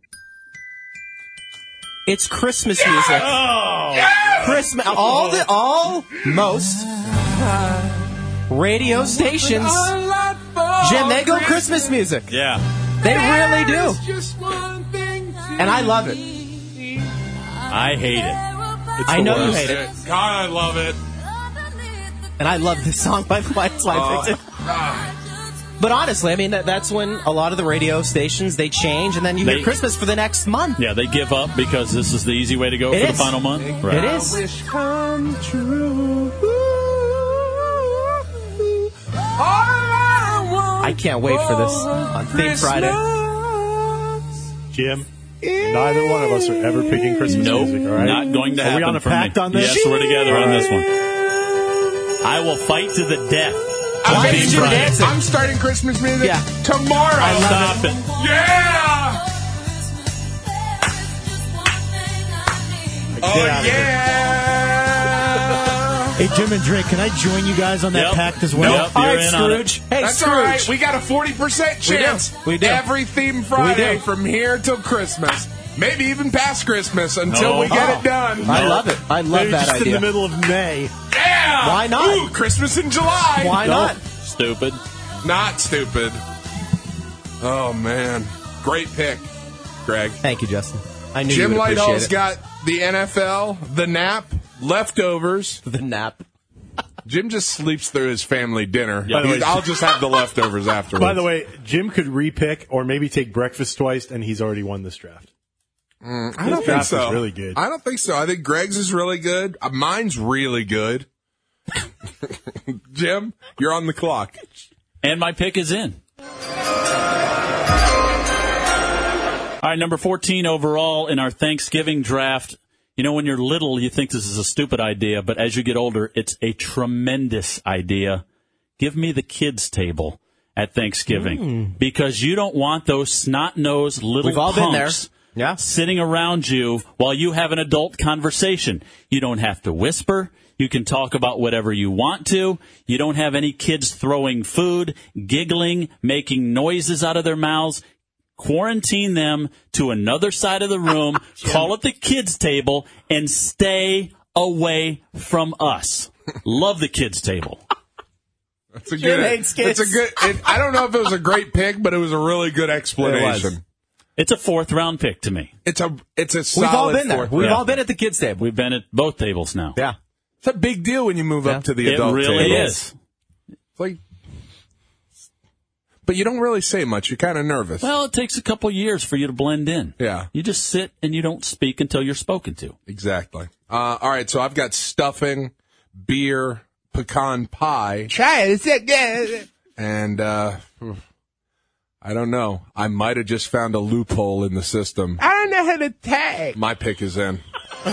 It's Christmas music. Christmas, all the, all, most radio stations, Jim, they go Christmas music. Yeah. They really do. And I love it. I hate it. I know you hate it. God, I love it. And I love this song, by the way. That's why I picked it. But honestly, I mean, that, that's when a lot of the radio stations, they change, and then you They- hear Christmas for the next month. Yeah, they give up because this is the easy way to go It for is. the final month. It is. I can't wait for this on Big Friday. Jim, neither one of us are ever picking Christmas Nope, music, all right? not going to Are happen we on a for pact me. on this? Yes, we're together on this one. I will fight to the death. I'm, on Why Big is Jim Friday. dancing? I'm starting Christmas music Yeah. tomorrow. Stop it. Yeah! Get out of here. Hey, Jim and Drake, can I join you guys on that Yep. pact as well? Yep, you're in on it. Hey, That's Scrooge. all right. We got a forty percent We do. chance We do. every theme Friday We do. from here till Christmas. Maybe even past Christmas until No. we get Oh. it done. I love it. I love Maybe that just in idea. the middle of May. Yeah! Why not? Ooh, Christmas in July. Why No. not? Stupid. Not stupid. Oh, man. Great pick, Greg. Thank you, Justin. I knew Jim you would appreciate Lighthall's it. got the N F L, the nap, leftovers. the nap. Jim just sleeps through his family dinner. Yeah. By the way- I'll just have the leftovers afterwards. By the way, Jim could repick or maybe take breakfast twice, and he's already won this draft. Mm, I His don't think draft so. is really good. I don't think so. I think Greg's is really good. Uh, mine's really good. Jim, you're on the clock. And my pick is in. All right, number fourteen overall in our Thanksgiving draft. You know, when you're little, you think this is a stupid idea, but as you get older, it's a tremendous idea. Give me the kids' table at Thanksgiving Mm. because you don't want those snot-nosed little We've all been there. punks Yeah. sitting around you while you have an adult conversation. You don't have to whisper. You can talk about whatever you want to. You don't have any kids throwing food, giggling, making noises out of their mouths. Quarantine them to another side of the room, call it the kids' table, and stay away from us. Love the kids' table. That's a Jim good. hates kids. It's a good. It, I don't know if it was a great pick, but it was a really good explanation. It's a fourth round pick to me. It's a. It's a solid. We've all been there. fourth We've round. all been at the kids' table. We've been at both tables now. Yeah. It's a big deal when you move Yeah. up to the It adult really table. is. It's like, but you don't really say much. You're kind of nervous. Well, it takes a couple years for you to blend in. Yeah. You just sit and you don't speak until you're spoken to. Exactly. Uh, all right, so I've got stuffing, beer, pecan pie, Try it. It's good. and uh, I don't know. I might have just found a loophole in the system. I don't know how to tag. My pick is in.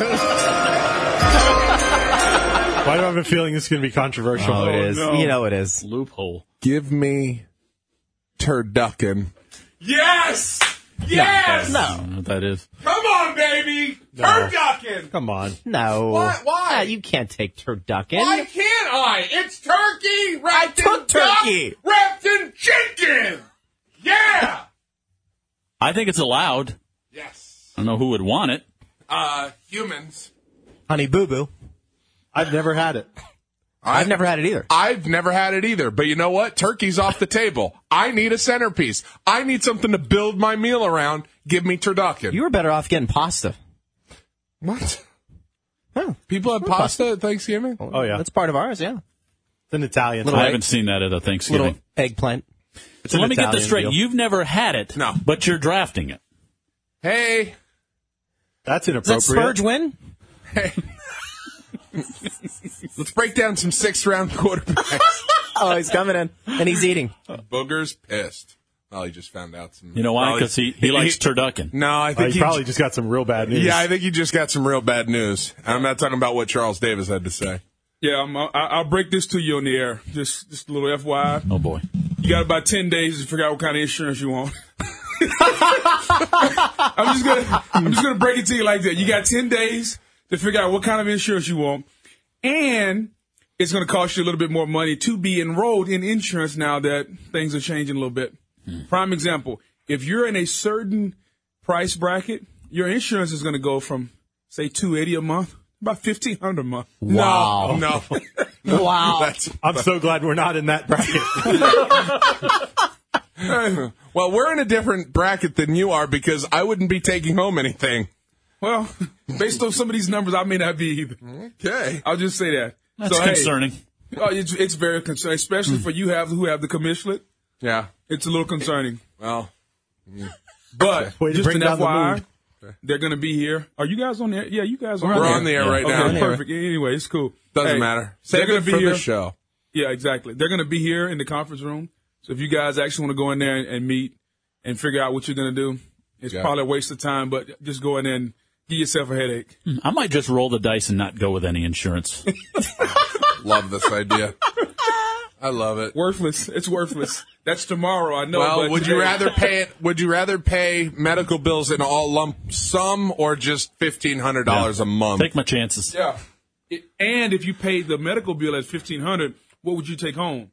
Why do I have a feeling this is going to be controversial? Oh, it is. no. You know it is. Loophole. Give me turducken. Yes! Yes! No. I don't know what that is. Come on, baby! Turducken! Come on. No. Why- why? Ah, you can't take turducken. Why can't I? It's turkey wrapped took in duck, turkey. wrapped in chicken. Yeah. I think it's allowed. Yes. I don't know who would want it. Uh, humans. Honey Boo Boo. I've never had it. I've never had it either. I've never had it either, but you know what? Turkey's off the table. I need a centerpiece. I need something to build my meal around. Give me turducken. You were better off getting pasta. What? Huh. People have pasta at Thanksgiving? Oh, yeah. That's part of ours, yeah. It's an Italian. I thing. haven't seen that at a Thanksgiving. Little eggplant. It's So an let me get Italian this straight. deal. You've never had it, No. but you're drafting it. Hey. That's Does that inappropriate. Spurge win? Hey. Let's break down some sixth round quarterbacks. Oh, he's coming in. And he's eating. Booger's pissed. Well, he just found out some. You know why? Well, Because he, he likes turducken. No, I Uh, think he probably just got some real bad news. Yeah, I think you just got some real bad news. I'm not talking about what Charles Davis had to say. Yeah, I'm, I, I'll break this to you on the air. Just, just a little F Y I. Oh, boy. You got about ten days to figure out what kind of insurance you want. I'm just gonna, I'm just gonna break it to you like that. You got ten days to figure out what kind of insurance you want, and it's gonna cost you a little bit more money to be enrolled in insurance now that things are changing a little bit. Hmm. Prime example: if you're in a certain price bracket, your insurance is gonna go from say two eighty a month, about fifteen hundred a month. Wow. No, no. Wow. That's, I'm so glad we're not in that bracket. well, we're in a different bracket than you are because I wouldn't be taking home anything. Well, based on some of these numbers, I may not be either. Okay. I'll just say that. That's So, hey, concerning. oh, it's, it's very concerning, especially for you have who have the commissioner. Yeah. It's a little concerning. Well, But Way to just bring an down the F Y I, mood. they're going to be here. Are you guys on there? Yeah, you guys are we're on the air right okay, now. perfect. Anyway, it's cool. Doesn't Hey, matter. They're Save going it to be for here. the show. Yeah, exactly. They're going to be here in the conference room. So if you guys actually want to go in there and, and meet and figure out what you're going to do, it's Yeah. probably a waste of time, but just go in there and give yourself a headache. I might just roll the dice and not go with any insurance. Love this idea. I love it. Worthless. It's worthless. That's tomorrow. I know. Well, but would you today- rather pay it? Would you rather pay medical bills in all lump sum or just fifteen hundred dollars Yeah. a month? Take my chances. Yeah. It, and if you paid the medical bill at fifteen hundred, what would you take home?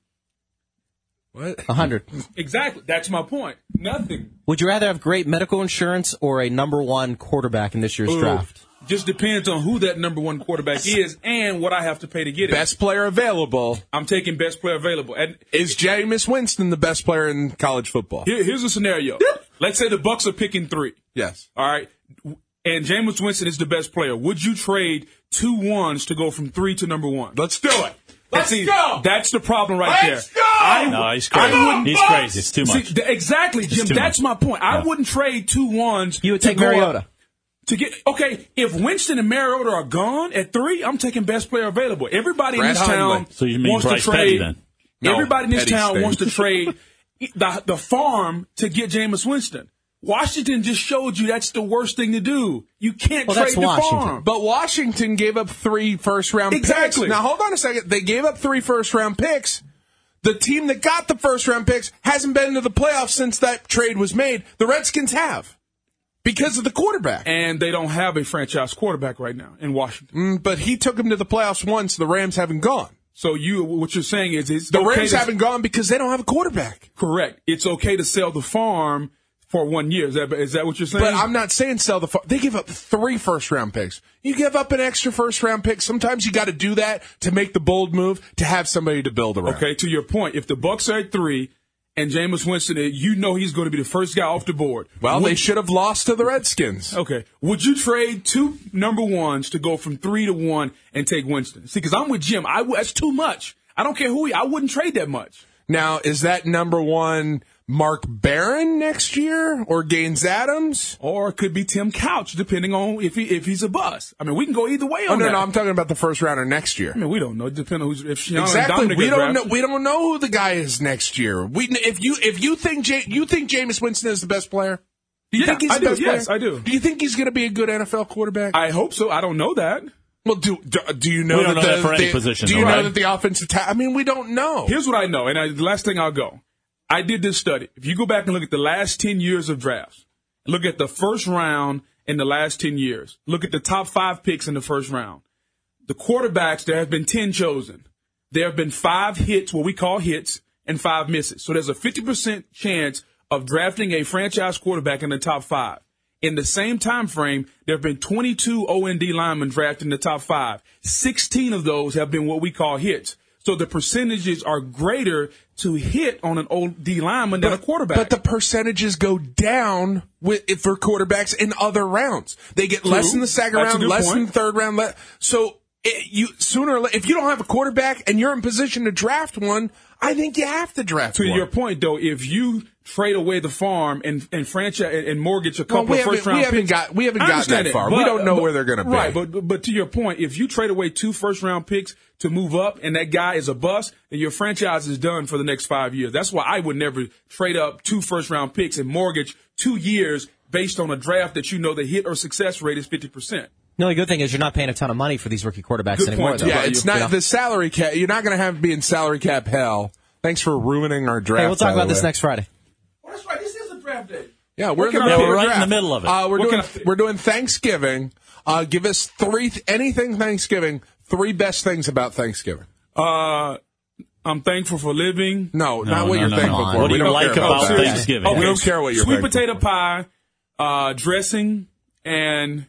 What? A hundred. Exactly. That's my point. Nothing. Would you rather have great medical insurance or a number one quarterback in this year's Ooh. draft? Just depends on who that number one quarterback is and what I have to pay to get it. Best player available. I'm taking best player available. And Is Jameis Winston the best player in college football? here, here's a scenario. Let's say the Bucks are picking three. Yes. All right. And Jameis Winston is the best player. Would you trade two ones to go from three to number one? Let's do it. Let's See, go. That's the problem right Let's there. go. I, No, he's crazy. I wouldn't- He's crazy. It's too See, much. th- exactly, Jim. too That's much. my point. I Yeah. wouldn't trade two ones. You would to take go Mariota. up to get okay. If Winston and Mariota are gone at three, I'm taking best player available. Everybody Brad in this town Hundley. So you mean wants Bryce to Petty trade. then? No, Everybody in this Petty town stays. wants to trade the the farm to get Jameis Winston. Washington just showed you that's the worst thing to do. You can't Well, trade that's the Washington. farm. But Washington gave up three first round Exactly. picks. Now hold on a second. They gave up three first round picks. The team that got the first round picks hasn't been to the playoffs since that trade was made. The Redskins have. Because of the quarterback. And they don't have a franchise quarterback right now in Washington. Mm, but he took them to the playoffs once. The Rams haven't gone. So you, what you're saying is, it's The okay Rams to- haven't gone because they don't have a quarterback. Correct. It's okay to sell the farm for one year. Is that is that what you're saying? But I'm not saying sell the. They give up three first round picks. You give up an extra first round pick. Sometimes you got to do that to make the bold move to have somebody to build around. Okay, to your point, if the Bucks are at three and Jameis Winston, you know he's going to be the first guy off the board. Well, Would- they should have lost to the Redskins. Okay. Would you trade two number ones to go from three to one and take Winston? See, because I'm with Jim. I w- that's too much. I don't care who he. I wouldn't trade that much. Now, is that number one Mark Barron next year or Gaines Adams? Or it could be Tim Couch, depending on if he if he's a bust. I mean, we can go either way Oh on no, that. no, I'm talking about the first rounder next year. I mean, we don't know. Depending on who's if Shiano and Exactly. Dominic We get don't know. drafted. We don't know who the guy is next year. We if you if you think J, you think Jameis Winston is the best player. Do you Yeah, think he's I the do. best Yes, player? I do. Do you think he's going to be a good N F L quarterback? I hope so. I don't know that. Well, do do, do you know We that don't know the, that for any the- position, Do you though, know right? that the offensive ta- I mean, we don't know. Here's what I know, and I, the last thing I'll go. I did this study. If you go back and look at the last ten years of drafts, look at the first round in the last ten years, look at the top five picks in the first round. The quarterbacks, there have been ten chosen. There have been five hits, what we call hits, and five misses. So there's a fifty percent chance of drafting a franchise quarterback in the top five. In the same time frame, there have been twenty-two O and D linemen drafted in the top five. sixteen of those have been what we call hits. So the percentages are greater to hit on an O D lineman than a quarterback. But the percentages go down with for quarterbacks in other rounds. They get True. less in the second That's a round, good less point. in the third round. Le- so it, you sooner or later, if you don't have a quarterback and you're in position to draft one, I think you have to draft to one. your point, though, if you trade away the farm and and franchise and, and mortgage a Well, couple we of first haven't- round we haven't picks, got- we haven't I gotten understand that it, far. We but- don't know but- where they're gonna be. Right, but but- but to your point, if you trade away two first round picks to move up and that guy is a bust, then your franchise is done for the next five years. That's why I would never trade up two first round picks and mortgage two years based on a draft that you know the hit or success rate is fifty percent. The only good thing is you're not paying a ton of money for these rookie quarterbacks Good anymore. point, though. too. Yeah, it's you not know? the salary cap. You're not going to have to be in salary cap hell. Thanks for ruining our draft. Hey, we'll talk by the about this way. next Friday. Oh, that's right. This is a draft day. Yeah, we're, What in the, can I middle do? of Right in draft. the middle of it. Uh, we're What doing can I- we're doing Thanksgiving. Uh, give us three anything Thanksgiving. Three best things about Thanksgiving. Uh, I'm thankful for living. No, No, not what no, you're no, thankful no. for. What do We you don't like care about that. Thanksgiving? We don't care what you're Sweet thankful potato pie, uh, dressing, and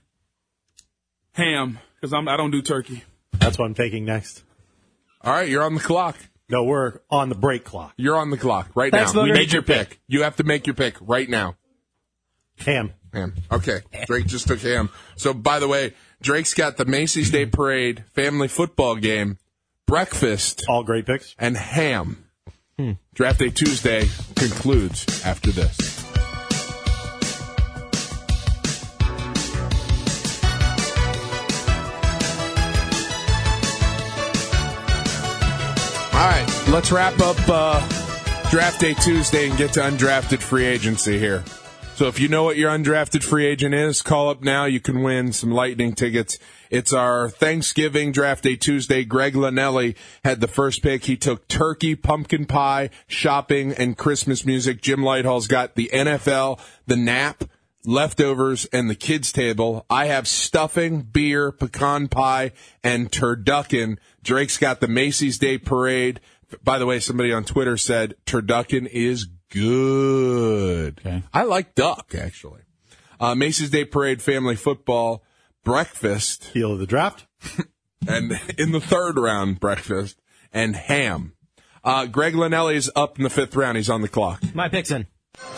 ham because I'm I don't do turkey. That's what I'm taking next. All right, you're on the clock. No, we're on the break clock. You're on the clock right Thanks, now. Booger. Make your pick. You have to make your pick right now. Ham. Ham. Okay. Drake just took ham. So, by the way, Drake's got the Macy's Day Parade family football game, breakfast, All great picks. and ham. Draft Day Tuesday concludes after this. All right, let's wrap up uh, Draft Day Tuesday and get to undrafted free agency here. So if you know what your undrafted free agent is, call up now. You can win some Lightning tickets. It's our Thanksgiving Draft Day Tuesday. Greg Linnelli had the first pick. He took turkey, pumpkin pie, shopping, and Christmas music. Jim Lighthall's got the N F L, the nap, leftovers, and the kids' table. I have stuffing, beer, pecan pie, and turducken. Drake's got the Macy's Day Parade. By the way, somebody on Twitter said turducken is good. Okay. I like duck, actually. Uh, Macy's Day Parade, family football, breakfast. Heel of the draft. And in the third round, breakfast, and ham. Uh, Greg Linnelli is up in the fifth round. He's on the clock. My pick's in.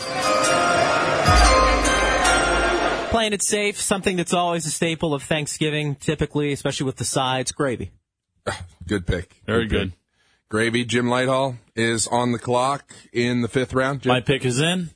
Playing it safe, something that's always a staple of Thanksgiving, typically, especially with the sides, gravy. Good pick. Very good. Pick. Gravy. Jim Lighthall is on the clock in the fifth round. Jim? My pick is in.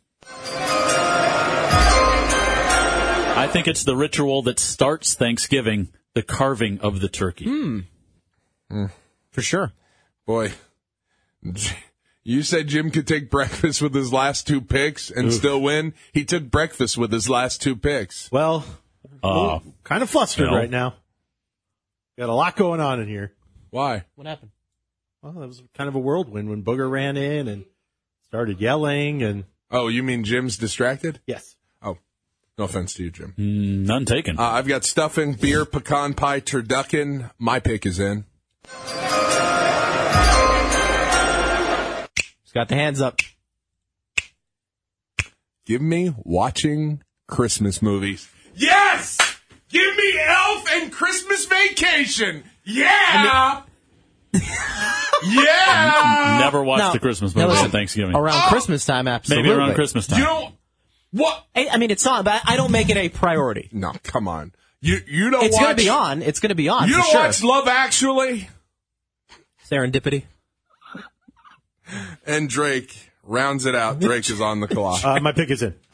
I think it's the ritual that starts Thanksgiving, the carving of the turkey. Hmm. Mm. For sure. Boy, you said Jim could take breakfast with his last two picks and Oof. still win. He took breakfast with his last two picks. Well, Uh, kind of flustered no. right now. Got a lot going on in here. Why? What happened? Well, that was kind of a whirlwind when Booger ran in and started yelling and. Oh, you mean Jim's distracted? Yes. Oh, no offense to you, Jim. Mm, none taken. Uh, I've got stuffing, beer, pecan pie, turducken. My pick is in. He's got the hands up. Give me watching Christmas movies. Yes! Give me Elf and Christmas Vacation! Yeah! yeah! Never watched Now- a Christmas now movie listen, on Thanksgiving. Around Oh! Christmas time, absolutely. Maybe around Christmas time. You don't... What? I, I mean, it's on, but I don't make it a priority. No, come on. You you don't It's watch... going to be on. It's going to be on, You for don't sure. watch Love Actually? Serendipity. And Drake rounds it out. Drake is on the clock. Uh, my pick is in.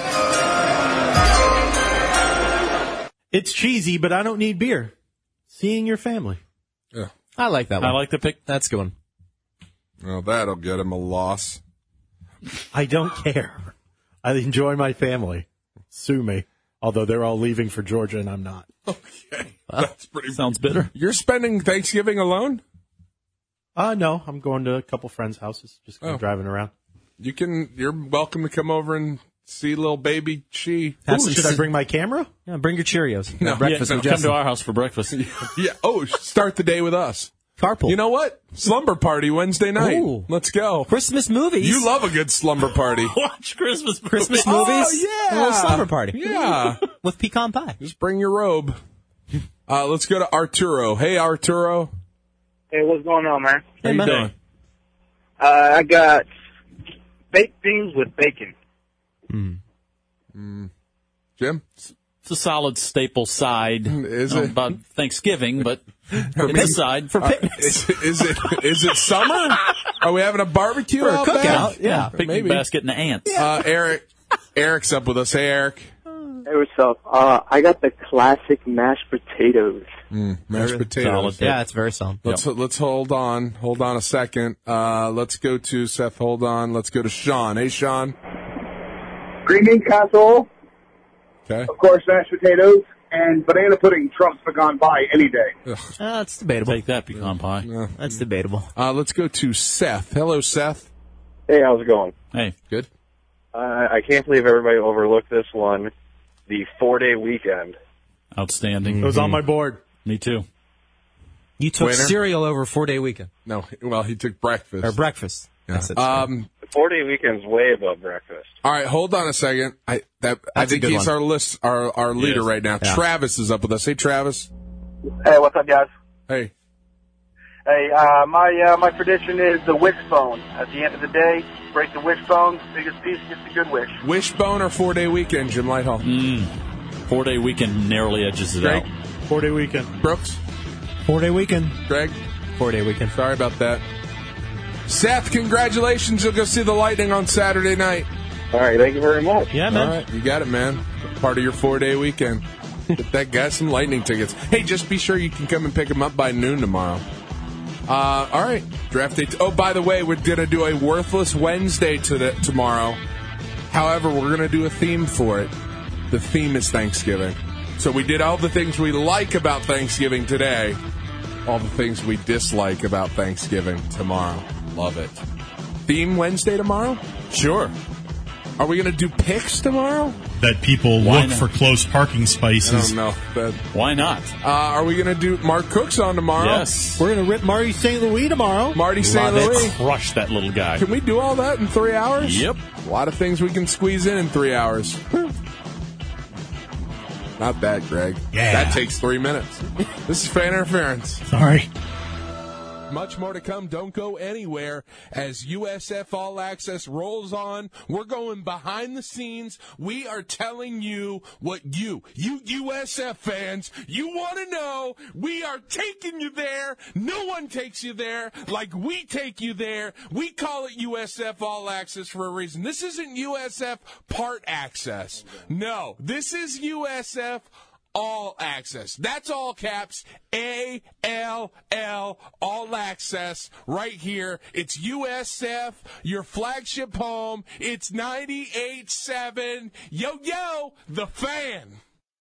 It's cheesy, but I don't need beer. Seeing your family. Yeah. I like that one. I like the pick. That's a good one. Well, that'll get him a loss. I don't care. I enjoy my family. Sue me. Although they're all leaving for Georgia and I'm not. Okay. That's pretty... Sounds bitter. You're spending Thanksgiving alone? Uh, no, I'm going to a couple friends' houses. Just kind Oh. of driving around. You can... You're welcome to come over and see little baby Chi. Have Ooh, some should I s- bring my camera? Yeah, bring your Cheerios. No. Have breakfast Yeah, with come Justin. to our house for breakfast. Yeah. Oh, start the day with us. Carpool. You know what? Slumber party Wednesday night. Ooh. Let's go. Christmas movies. You love a good slumber party. Watch Christmas movies. Christmas Oh, movies? yeah. A little slumber party. Yeah. With pecan pie. Just bring your robe. Uh, let's go to Arturo. Hey, Arturo. Hey, what's going on, man? How you man. doing? Uh, I got baked beans with bacon. Jim? It's a solid staple side. Is I don't it? know about Thanksgiving, but it's a side for Uh, is, is it is it summer? Are we having a barbecue For a out cookout, back? yeah. picnic maybe. basket and ants. Uh, Eric. Eric's up with us. Hey, Eric. Hey, what's up? Uh, I got the classic mashed potatoes. Mm, mashed potatoes. solid. Yeah, it's very solid. Let's let's hold on. Hold on a second. Uh, let's go to Seth. Hold on. Let's go to Sean. Hey, Sean. Green bean casserole, Okay. of course, mashed potatoes, and banana pudding trumps pecan pie any day. Uh, that's debatable. Take that pecan pie. Yeah. That's debatable. Uh, let's go to Seth. Hello, Seth. Hey, how's it going? Hey, good. Uh, I can't believe everybody overlooked this one. The four-day weekend. Outstanding. It was on my board. Me too. You took Winner? cereal over a four-day weekend. No, well, he took breakfast. Or breakfast. Yeah. I said Um, The four-day weekend's way above breakfast. all right, hold on a second. I that I That's a think good he's one. our list, our our leader Yes. right now. Yeah. Travis is up with us. Hey, Travis. Hey, what's up, guys? Hey. Hey, uh, my uh, my tradition is the wishbone. At the end of the day, break the wishbone. Biggest piece gets a good wish. Wishbone or four day weekend, Jim Lighthall? Mm. Four day weekend narrowly edges it Greg? out. Four day weekend. Brooks? Four day weekend. Greg? Four-day weekend. Sorry about that. Seth, congratulations. You'll go see the Lightning on Saturday night. All right, thank you very much. Yeah, man. All right, you got it, man. Part of your four-day weekend. Get that guy some Lightning tickets. Hey, just be sure you can come and pick them up by noon tomorrow. Uh, all right, draft day. T- oh, by the way, we're going to do a Worthless Wednesday to the, tomorrow. However, we're going to do a theme for it. The theme is Thanksgiving. So we did all the things we like about Thanksgiving today, all the things we dislike about Thanksgiving tomorrow. Love it. Theme Wednesday tomorrow? Sure. Are we going to do picks tomorrow? That people Why look not? for close parking I spaces. don't know. But, Why not? uh, are we going to do Mark Cooks on tomorrow? Yes. We're going to rip Marty Saint Louis tomorrow. Marty Saint Love Louis. it. Crush that little guy. Can we do all that in three hours? Yep. A lot of things we can squeeze in in three hours. Not bad, Greg. Yeah. That takes three minutes. This is fan interference. Sorry. Much more to come. Don't go anywhere as U S F All Access rolls on. We're going behind the scenes. We are telling you what you, you U S F fans, you want to know. We are taking you there. No one takes you there like we take you there. We call it U S F All Access for a reason. This isn't U S F Part Access. No, this is U S F All Access. That's all caps. A L L, All Access, right here. It's U S F, your flagship home. It's ninety-eight point seven. Yo, yo, the Fan.